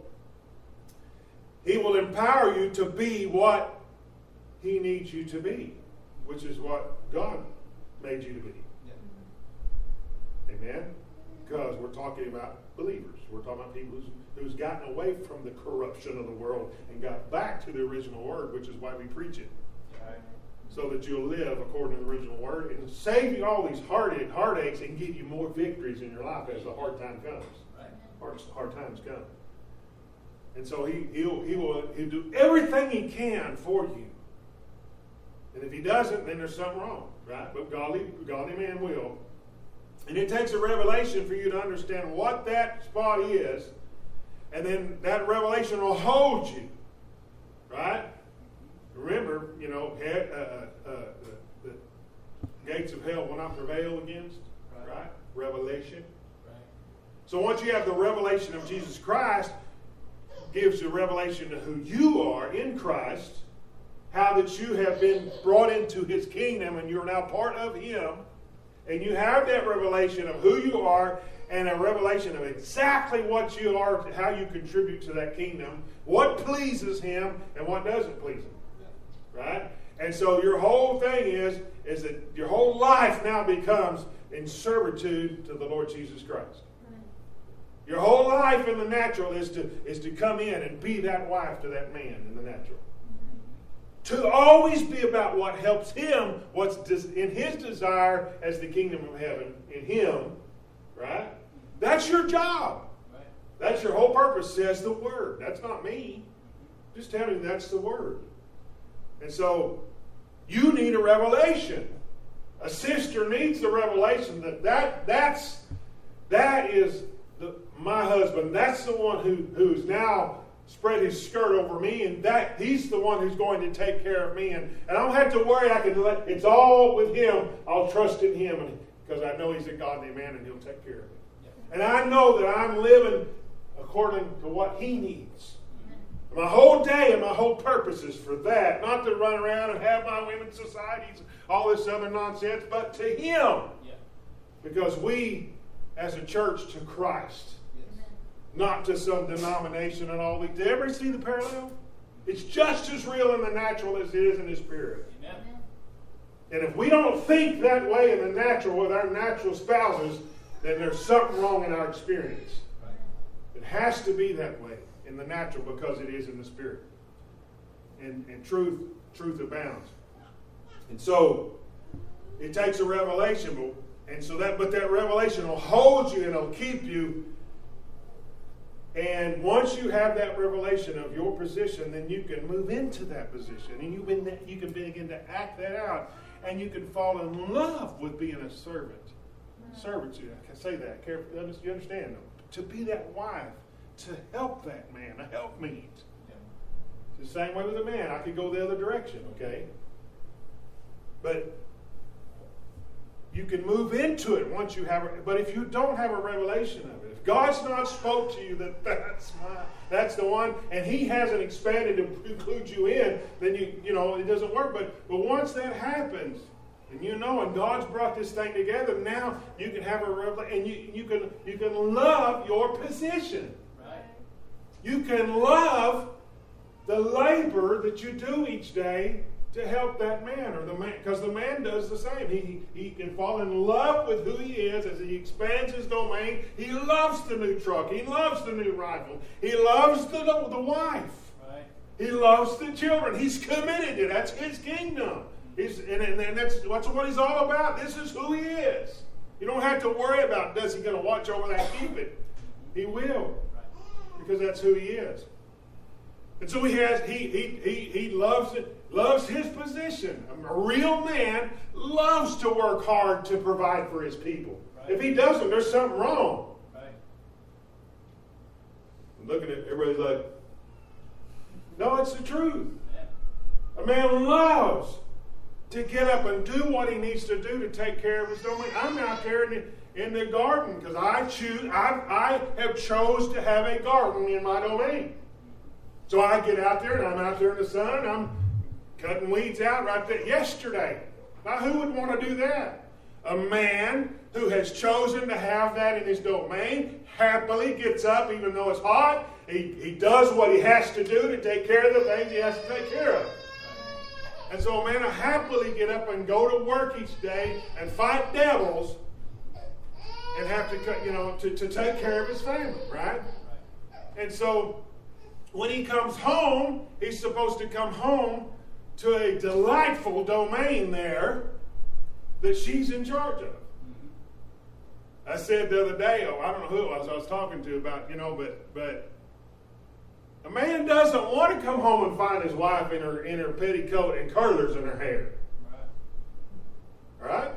he will empower you to be what he needs you to be, which is what God made you to be. Yeah. Amen? Because we're talking about believers. We're talking about people who's, who's gotten away from the corruption of the world and got back to the original word, which is why we preach it. Right. So that you'll live according to the original word and save you all these heartache, heartaches and give you more victories in your life as the hard time comes. Right. Hard, hard times come. And so he, he'll, he will he'll do everything he can for you. And if he doesn't, then there's something wrong. Right? But godly, godly man will. And it takes a revelation for you to understand what that spot is. And then that revelation will hold you. Right? Remember, you know, he, uh, uh, uh, the, the gates of hell will not prevail against. Right? right? Revelation. Right. So once you have the revelation of Jesus Christ, gives you a revelation of who you are in Christ, how that you have been brought into his kingdom and you're now part of him, and you have that revelation of who you are and a revelation of exactly what you are, how you contribute to that kingdom, what pleases him and what doesn't please him. Right? And so your whole thing is, is that your whole life now becomes in servitude to the Lord Jesus Christ. Your whole life in the natural is to, is to come in and be that wife to that man in the natural. To always be about what helps him, what's in his desire as the kingdom of heaven in him. Right? That's your job. Right. That's your whole purpose, says the Word. That's not me. Just tell me that's the Word. And so, you need a revelation. A sister needs the revelation that, that that's, that is the, my husband. That's the one who, who's now spread his skirt over me, and that he's the one who's going to take care of me. And, and I don't have to worry. I can let, it's all with him. I'll trust in him and, because I know he's a godly man and he'll take care of me. Yeah. And I know that I'm living according to what he needs. My whole day and my whole purpose is for that. Not to run around and have my women's societies, all this other nonsense, but to him. Yeah. Because we, as a church, to Christ. Yes. Not to some denomination and all. Did you ever see the parallel? It's just as real in the natural as it is in the spirit. Amen. And if we don't think that way in the natural with our natural spouses, then there's something wrong in our experience. Right. It has to be that way in the natural because it is in the spirit. And, and truth, truth abounds. And so it takes a revelation, but, and so that but that revelation will hold you and it'll keep you. And once you have that revelation of your position, then you can move into that position, and you been you can begin to act that out, and you can fall in love with being a servant. Servitude, I can say that. You understand? To be that wife, to help that man, a helpmeet. Yeah. It's the same way with a man. I could go the other direction, okay? But you can move into it once you have it. But if you don't have a revelation of it, if God's not spoke to you that that's my, that's the one, and He hasn't expanded to include you in, then you you know it doesn't work. But but once that happens, and you know, and God's brought this thing together, now you can have a revelation, and you you can you can love your position. Right. You can love the labor that you do each day to help that man, or the man, because the man does the same. He, he can fall in love with who he is as he expands his domain. He loves the new truck. He loves the new rifle. He loves the, the wife. Right. He loves the children. He's committed to it. That's his kingdom. He's, and, and, and that's, that's what he's all about. This is who he is. You don't have to worry about, does he going to watch over that and keep it? He will. Because that's who he is. And so he has, he he he he loves it, loves his position. A real man loves to work hard to provide for his people. Right. If he doesn't, there's something wrong. Right. I'm looking at everybody's like, no, it's the truth. Yeah. A man loves to get up and do what he needs to do to take care of his domain. I'm out there in the, in the garden because I choose. I I have chose to have a garden in my domain. So I get out there, and I'm out there in the sun, and I'm cutting weeds out right there. Yesterday. Now, who would want to do that? A man who has chosen to have that in his domain happily gets up, even though it's hot. He, he does what he has to do to take care of the things he has to take care of. And so a man will happily get up and go to work each day and fight devils and have to, you know, to, to take care of his family, right? And so when he comes home, he's supposed to come home to a delightful domain there that she's in charge of. I said the other day, oh, I don't know who it was I was talking to about, you know, but but a man doesn't want to come home and find his wife in her in her petticoat and curlers in her hair. Right? Right?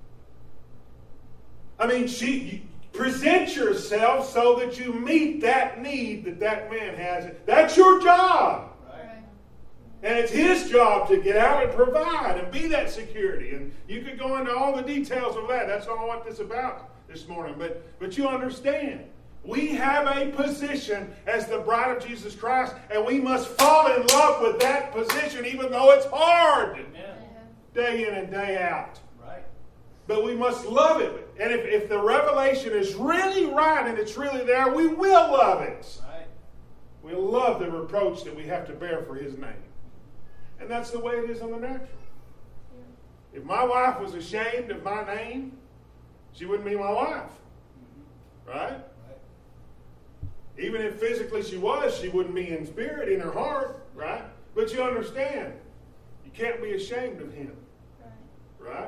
I mean, she you, present yourself so that you meet that need that that man has. That's your job. Right. And it's his job to get out and provide and be that security. And you could go into all the details of that. That's all I want this about this morning. But but you understand. We have a position as the bride of Jesus Christ, and we must fall in love with that position, even though it's hard. Amen. Day in and day out. Right. But we must love it. And if, if the revelation is really right and it's really there, we will love it. Right. We'll love the reproach that we have to bear for his name. And that's the way it is in the natural. Yeah. If my wife was ashamed of my name, she wouldn't be my wife. Mm-hmm. Right? Even if physically she was, she wouldn't be in spirit, in her heart, right? But you understand, you can't be ashamed of him, right?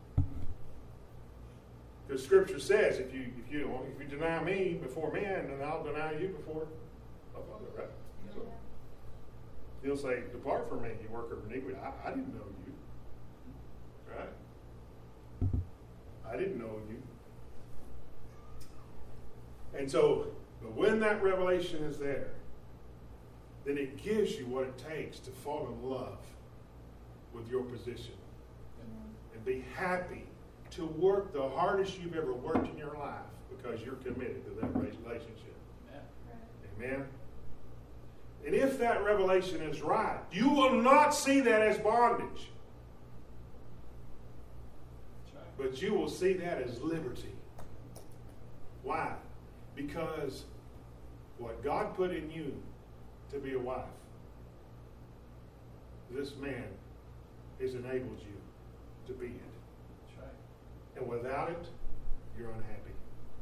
Because Scripture says, if you if you if you deny me before men, then I'll deny you before my Father, right? So he'll say, "Depart from me, you worker of iniquity. I, I didn't know you, right? I didn't know you." And so. But when that revelation is there, then it gives you what it takes to fall in love with your position. Mm-hmm. And be happy to work the hardest you've ever worked in your life because you're committed to that relationship. Amen. Amen. And if that revelation is right, you will not see that as bondage. Right. But you will see that as liberty. Why? Because what God put in you to be a wife, this man has enabled you to be it. That's right. And without it, you're unhappy.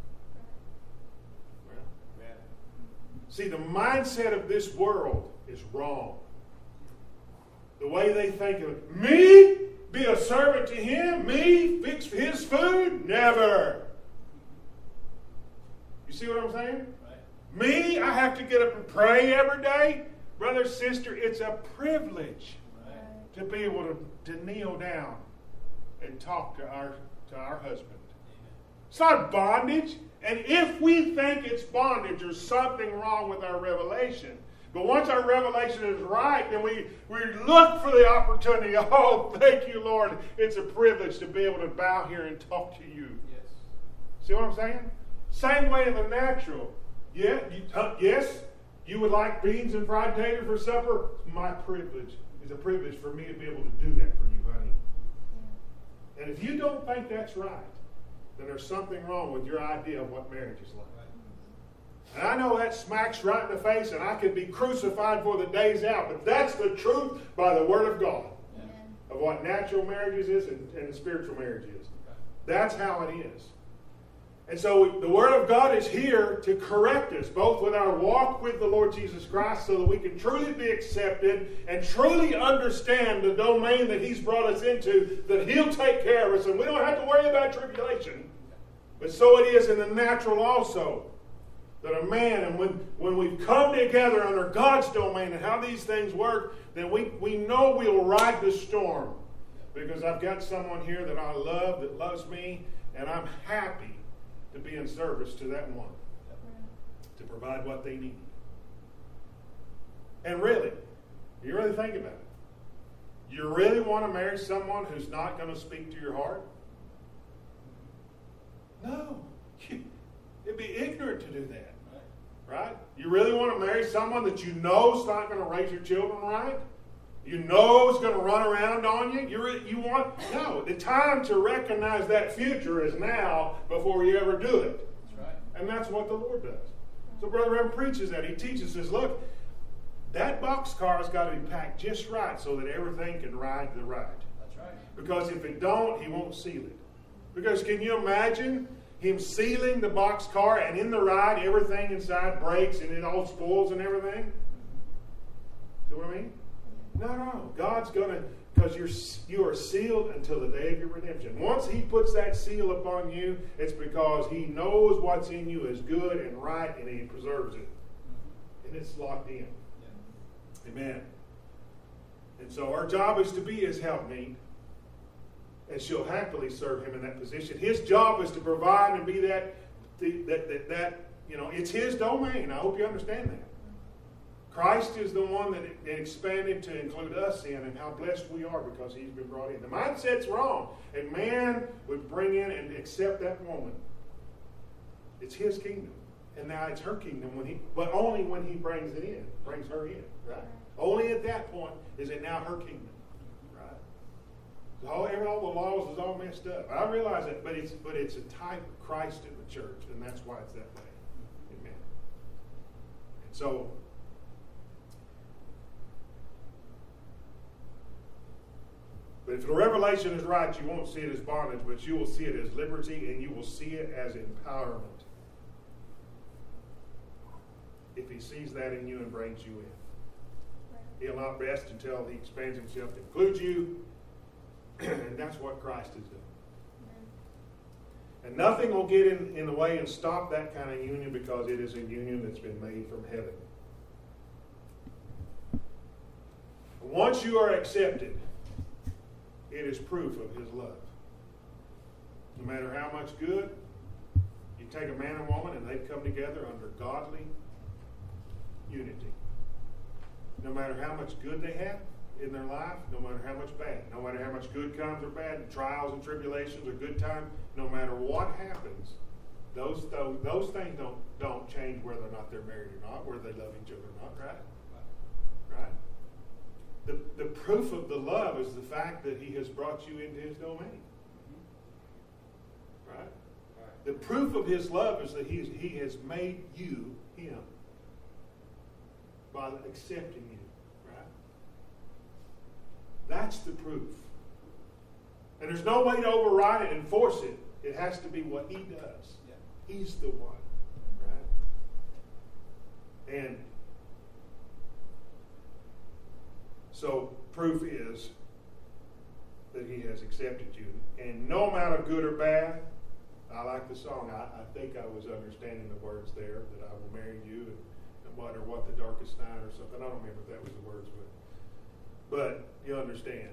Well, yeah. See, the mindset of this world is wrong. The way they think of it, me be a servant to him, me fix his food, never. You see what I'm saying? Right. Me, I have to get up and pray every day. Brother, sister, it's a privilege right. to be able to, to kneel down and talk to our to our husband. Amen. It's not bondage. And if we think it's bondage, there's something wrong with our revelation. But once our revelation is right, then we, we look for the opportunity. Oh, thank you, Lord. It's a privilege to be able to bow here and talk to you. Yes. See what I'm saying? Same way in the natural. Yeah, you, uh, yes, you would like beans and fried tater for supper? My privilege. It's a privilege for me to be able to do that for you, honey. Yeah. And if you don't think that's right, then there's something wrong with your idea of what marriage is like. And I know that smacks right in the face, and I could be crucified for the days out, but that's the truth by the Word of God. Yeah. what natural marriages is and, and spiritual marriage is. That's how it is. And so the Word of God is here to correct us, both with our walk with the Lord Jesus Christ, so that we can truly be accepted and truly understand the domain that He's brought us into, that He'll take care of us, and we don't have to worry about tribulation. But so it is in the natural also, that a man, and when, when we've come together under God's domain and how these things work, then we, we know we'll ride the storm. Because I've got someone here that I love, that loves me, and I'm happy to be in service to that one, to provide what they need. And really, you really think about it. You really want to marry someone who's not going to speak to your heart? No. It'd be ignorant to do that. Right? You really want to marry someone that you know is not going to raise your children right? You know is going to run around on you? You re- you want... No. The time to recognize that future is now before you ever do it. That's right. And that's what the Lord does. So Brother Evan preaches that. He teaches us, look, that boxcar has got to be packed just right so that everything can ride the ride. That's right. Because if it don't, he won't seal it. Because can you imagine him sealing the boxcar and in the ride everything inside breaks and it all spoils and everything? See what I mean? No, no. God's going to, because you're you are sealed until the day of your redemption. Once He puts that seal upon you, it's because He knows what's in you is good and right, and He preserves it. And it's locked in. Yeah. Amen. And so our job is to be His helpmeet, and she'll happily serve Him in that position. His job is to provide and be that, that, that, that you know, it's His domain. I hope you understand that. Christ is the one that expanded to include us in, and how blessed we are because He's been brought in. The mindset's wrong. A man would bring in and accept that woman. It's his kingdom. And now it's her kingdom, when he, but only when he brings it in, brings her in. Right? Only at that point is it now her kingdom. Right? All, all the laws is all messed up. I realize that, but it's but it's a type of Christ in the church, and that's why it's that way. Amen. And so, but if the revelation is right, you won't see it as bondage, but you will see it as liberty, and you will see it as empowerment. If He sees that in you and brings you in. He'll not rest until He expands Himself to include you, and that's what Christ is doing. And nothing will get in, in the way and stop that kind of union, because it is a union that's been made from heaven. Once you are accepted, it is proof of His love. No matter how much good, you take a man and woman and they've come together under godly unity. No matter how much good they have in their life, no matter how much bad, no matter how much good comes or bad, trials and tribulations or good time, no matter what happens, those those, those things don't don't change whether or not they're married or not, whether they love each other or not, right? Right? The, the proof of the love is the fact that He has brought you into His domain. Right? Right. The proof of His love is that He, he has made you Him by accepting you. Right? That's the proof. And there's no way to override it and force it. It has to be what He does. Yeah. He's the one. Right? And so, proof is that He has accepted you. And no amount of good or bad, I like the song. I, I think I was understanding the words there, that I will marry you, and, and what, or what the darkest night or something. I don't remember if that was the words, but, but you understand.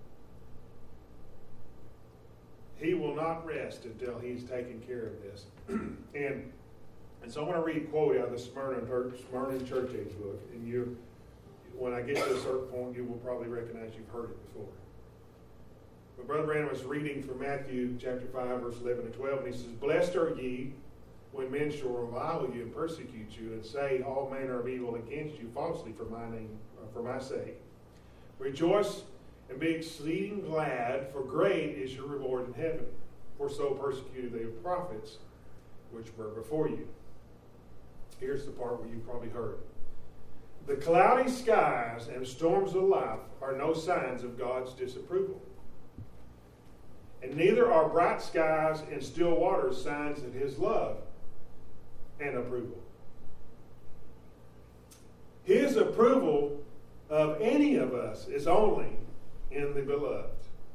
He will not rest until He's taken care of this. and, and so I want to read a quote out of the Smyrna, Smyrna Church Age book, and you when I get to a certain point, you will probably recognize you've heard it before. But Brother Branham was reading from Matthew chapter five, verse eleven and twelve, and he says, "Blessed are ye when men shall revile you and persecute you, and say all manner of evil against you falsely for my name, for my sake. Rejoice and be exceeding glad, for great is your reward in heaven. For so persecuted they the prophets which were before you." Here's the part where you probably heard. The cloudy skies and storms of life are no signs of God's disapproval. And neither are bright skies and still waters signs of his love and approval. His approval of any of us is only in the beloved.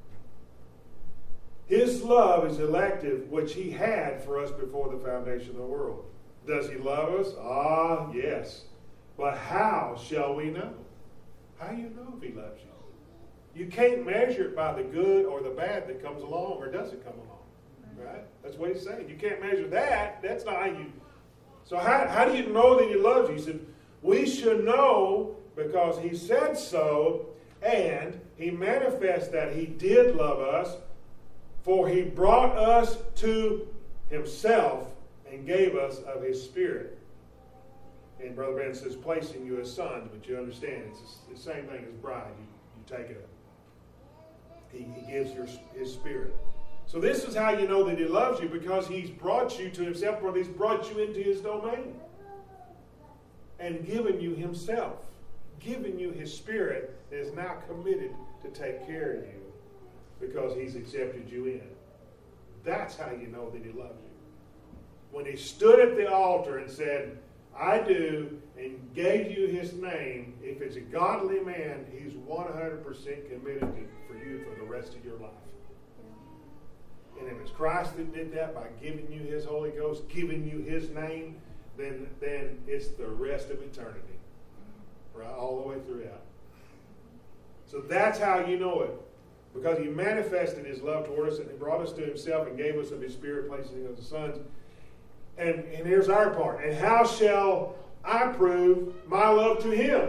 His love is elective, which he had for us before the foundation of the world. Does he love us? Ah, yes. But how shall we know? How do you know if he loves you? You can't measure it by the good or the bad that comes along or doesn't come along. Right? That's what he's saying. You can't measure that. That's not how you... So how, how do you know that he loves you? He said, we should know because he said so, and he manifests that he did love us, for he brought us to himself and gave us of his Spirit. And Brother Ben says, placing you as sons, but you understand, it's the same thing as bride. You, you take it. He, he gives your, his Spirit. So this is how you know that he loves you, because he's brought you to himself, or he's brought you into his domain. And given you himself. Given you his Spirit that is now committed to take care of you because he's accepted you in. That's how you know that he loves you. When he stood at the altar and said, I do, and gave you his name, if it's a godly man, he's one hundred percent committed to, for you for the rest of your life. And if it's Christ that did that by giving you his Holy Ghost, giving you his name, then, then it's the rest of eternity. Right? All the way throughout. So that's how you know it. Because he manifested his love toward us and he brought us to himself and gave us of his Spirit, placing us as sons. And, and here's our part. And how shall I prove my love to him?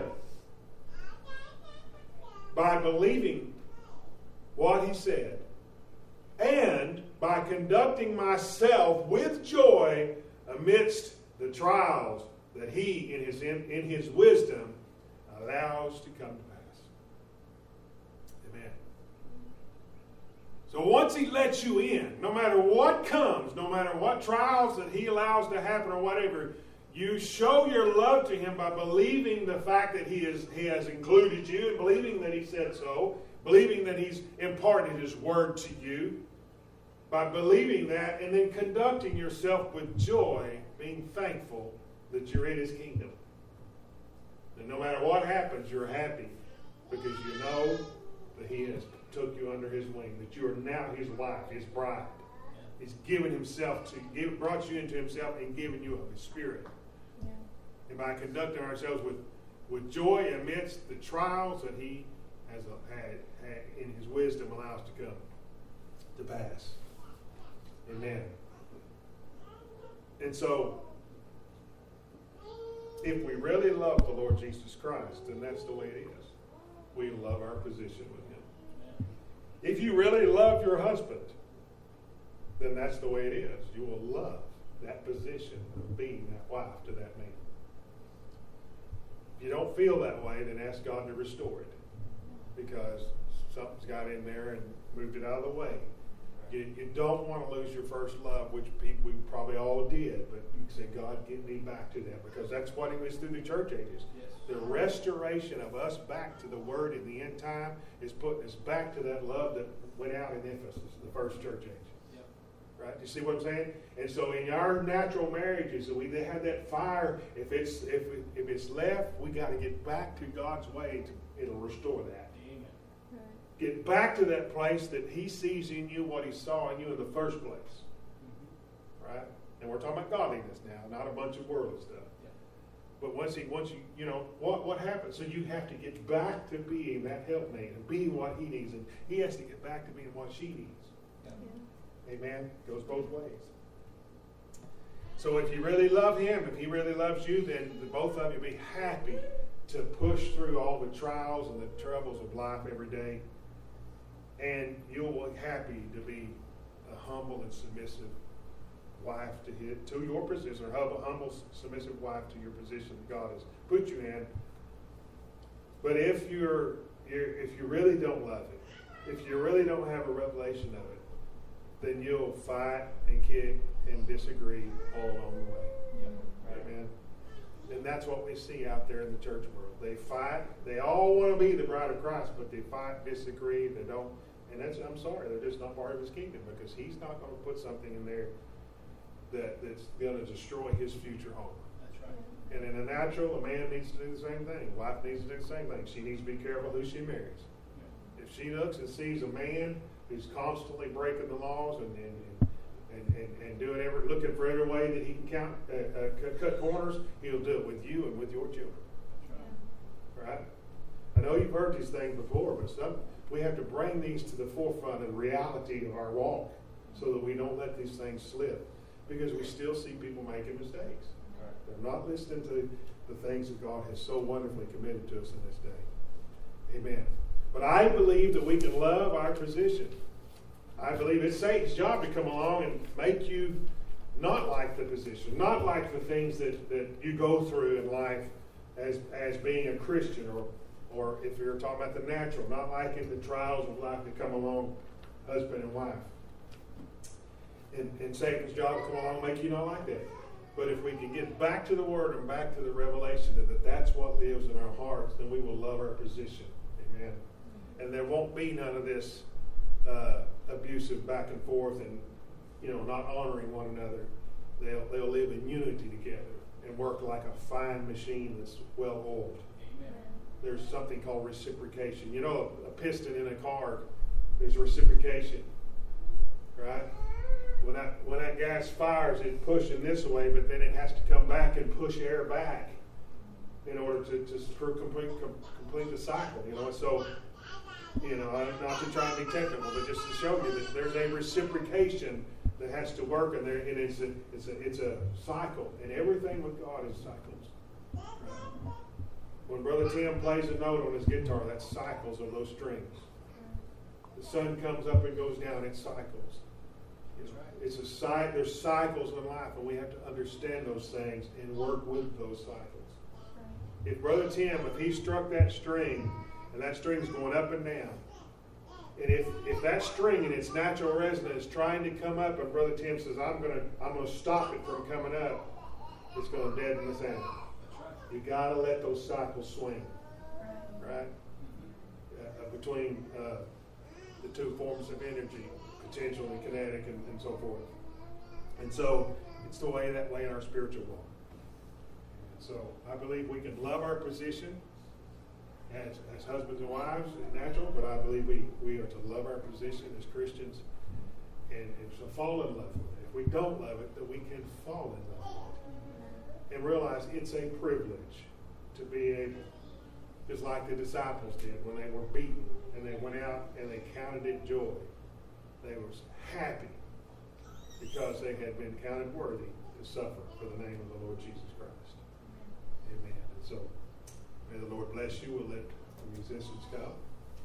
By believing what he said. And by conducting myself with joy amidst the trials that he, in his, in, in his wisdom, allows to come to pass. Amen. So once he lets you in, no matter what comes, no matter what trials that he allows to happen or whatever, you show your love to him by believing the fact that he, is, he has included you, and believing that he said so, believing that he's imparted his word to you, by believing that, and then conducting yourself with joy, being thankful that you're in his kingdom. And no matter what happens, you're happy because you know that he has took you under his wing, that you are now his wife, his bride. He's given himself to give, brought you into himself and given you of his Spirit. Yeah. And by conducting ourselves with, with joy amidst the trials that he has had, had in his wisdom allows to come to pass. Amen. And so, if we really love the Lord Jesus Christ, then that's the way it is. We love our position with him. If you really love your husband, then that's the way it is. You will love that position of being that wife to that man. If you don't feel that way, then ask God to restore it. Because something's got in there and moved it out of the way. You, you don't want to lose your first love, which people, we probably all did, but you say, God, get me back to that, because that's what it was through the church ages. Yes. The restoration of us back to the Word in the end time is putting us back to that love that went out in Ephesus, the first church age. Yep. Right? You see what I'm saying? And so in our natural marriages, we they have that fire. If it's if if it's left, we got to get back to God's way. To, it'll restore that. Get back to that place that he sees in you what he saw in you in the first place. Mm-hmm. Right? And we're talking about godliness now, not a bunch of worldly stuff. Yeah. But once he, once you, you know, what, what happens? So you have to get back to being that helpmate and being what he needs. And he has to get back to being what she needs. Yeah. Yeah. Amen? Goes both ways. So if you really love him, if he really loves you, then the both of you be happy to push through all the trials and the troubles of life every day. And you'll be happy to be a humble and submissive wife to his, to your position, or a humble, submissive wife to your position that God has put you in. But if you're, you're if you really don't love it, if you really don't have a revelation of it, then you'll fight and kick and disagree all along the way. Yeah. Amen. And that's what we see out there in the church world. They fight. They all want to be the bride of Christ, but they fight, disagree. They don't. And that's, I'm sorry, they're just not part of his kingdom, because he's not going to put something in there that, that's going to destroy his future home. That's right. And in a natural, a man needs to do the same thing. A wife needs to do the same thing. She needs to be careful who she marries. If she looks and sees a man who's constantly breaking the laws and and, and, and, and doing every, looking for every way that he can count, uh, uh, cut, cut corners, he'll do it with you and with your children. That's right. Right? I know you've heard these things before, but some, we have to bring these to the forefront of the reality of our walk so that we don't let these things slip. Because we still see people making mistakes. Right. They're not listening to the things that God has so wonderfully committed to us in this day. Amen. But I believe that we can love our position. I believe it's Satan's job to come along and make you not like the position, not like the things that, that you go through in life as, as being a Christian, or or if you're talking about the natural, not liking the trials of life that come along, husband and wife. And, and Satan's job will come along and make you not like that. But if we can get back to the Word and back to the revelation that that's what lives in our hearts, then we will love our position. Amen. And there won't be none of this uh, abusive back and forth and, you know, not honoring one another. They'll, they'll live in unity together and work like a fine machine that's well oiled. Amen. There's something called reciprocation. You know, a piston in a car, there's reciprocation, right? When that when that gas fires, it's pushing this way, but then it has to come back and push air back in order to, to complete complete the cycle. You know, so you know, not to try and be technical, but just to show you that there's a reciprocation that has to work, and there and it's a it's a it's a cycle, and everything with God is cycles. When Brother Tim plays a note on his guitar, that's cycles of those strings. The sun comes up and goes down, it's cycles. That's right. It's a cy- there's cycles in life, and we have to understand those things and work with those cycles. If Brother Tim, if he struck that string, and that string's going up and down, and if, if that string in its natural resonance is trying to come up, and Brother Tim says, I'm gonna I'm gonna stop it from coming up, it's gonna deaden the sound. You gotta let those cycles swing, right? Uh, between uh, the two forms of energy, potential and kinetic, and, and so forth. And so it's the way that way in our spiritual walk. So I believe we can love our position as, as husbands and wives, natural, but I believe we, we are to love our position as Christians and, and to fall in love with it. If we don't love it, then we can fall in love with it. And realize it's a privilege to be able, just like the disciples did when they were beaten and they went out and they counted it joy. They were happy because they had been counted worthy to suffer for the name of the Lord Jesus Christ. Amen. And so, may the Lord bless you. We'll let the musicians come.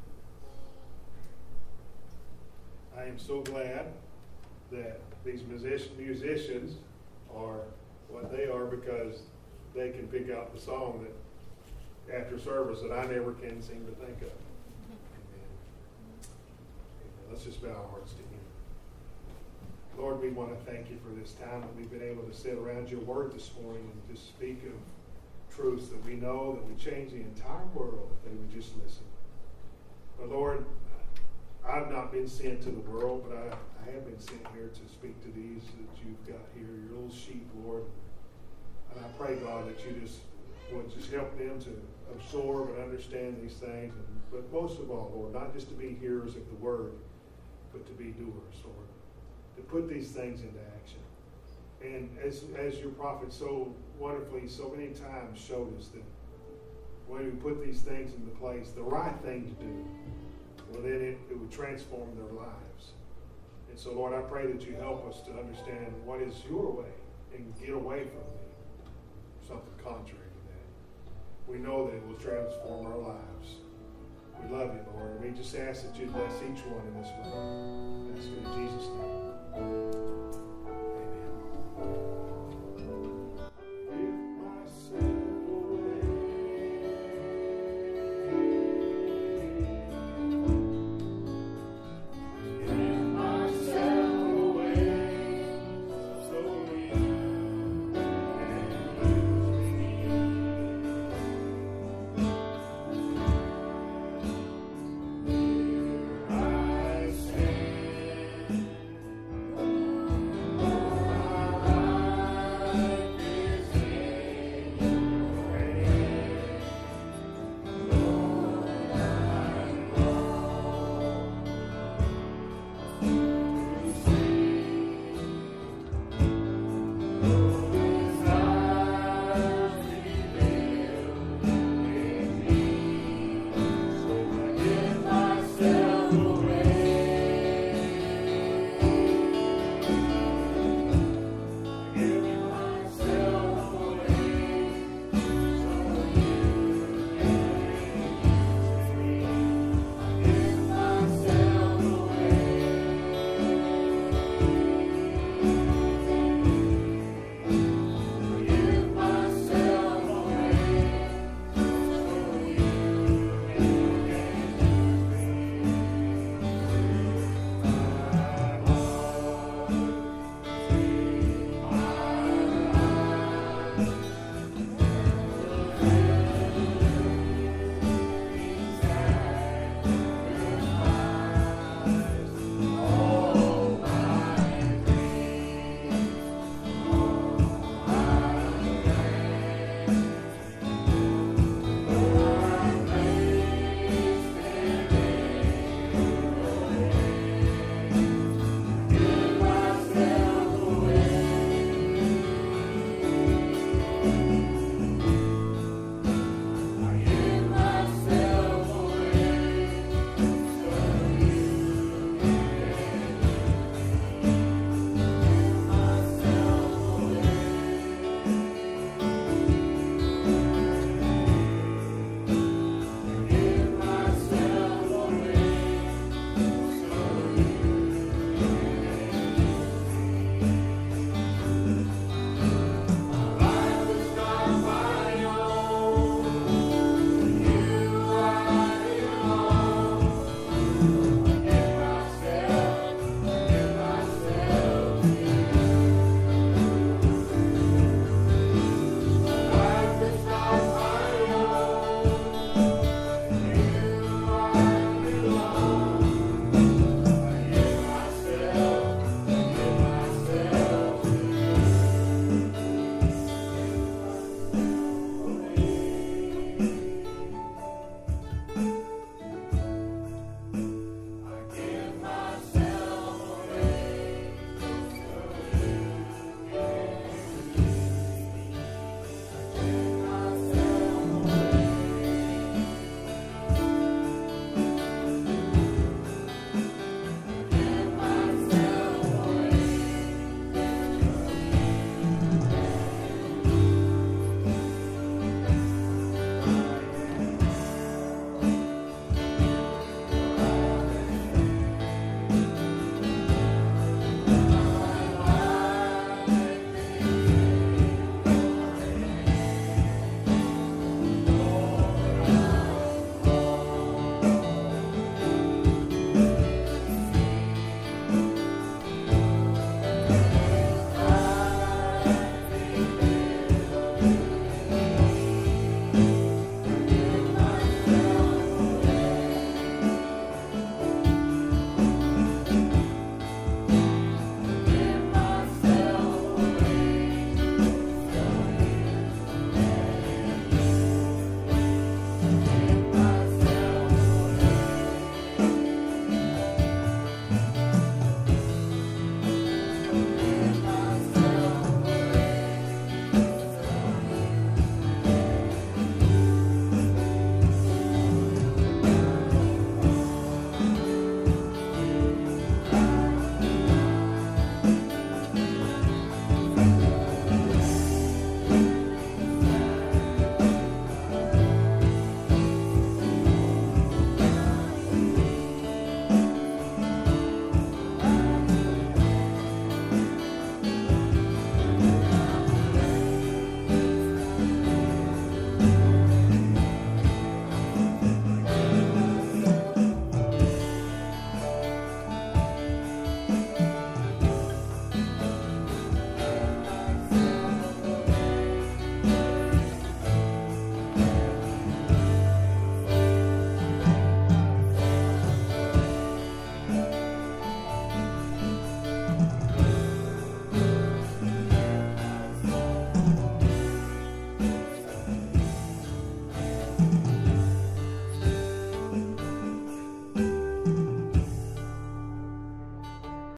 I am so glad that these musician, musicians are what they are, because they can pick out the song that after service that I never can seem to think of. Amen. Amen. Let's just bow our hearts to Him. Lord, we want to thank you for this time that we've been able to sit around your word this morning and just speak of truths that we know that would change the entire world if they would just listen. But Lord, I've not been sent to the world, but I, I have been sent here to speak to these that you've got here, your little sheep, Lord. And I pray, God, that you just would just help them to absorb and understand these things. And, but most of all, Lord, not just to be hearers of the word, but to be doers, Lord. To put these things into action. And as, as your prophet so wonderfully, so many times showed us that when we put these things into place, the right thing to do, well, then it, it would transform their lives. And so, Lord, I pray that you help us to understand what is your way and get away from me, something contrary to that. We know that it will transform our lives. We love you, Lord. And we just ask that you bless each one in this room. Ask in Jesus' name.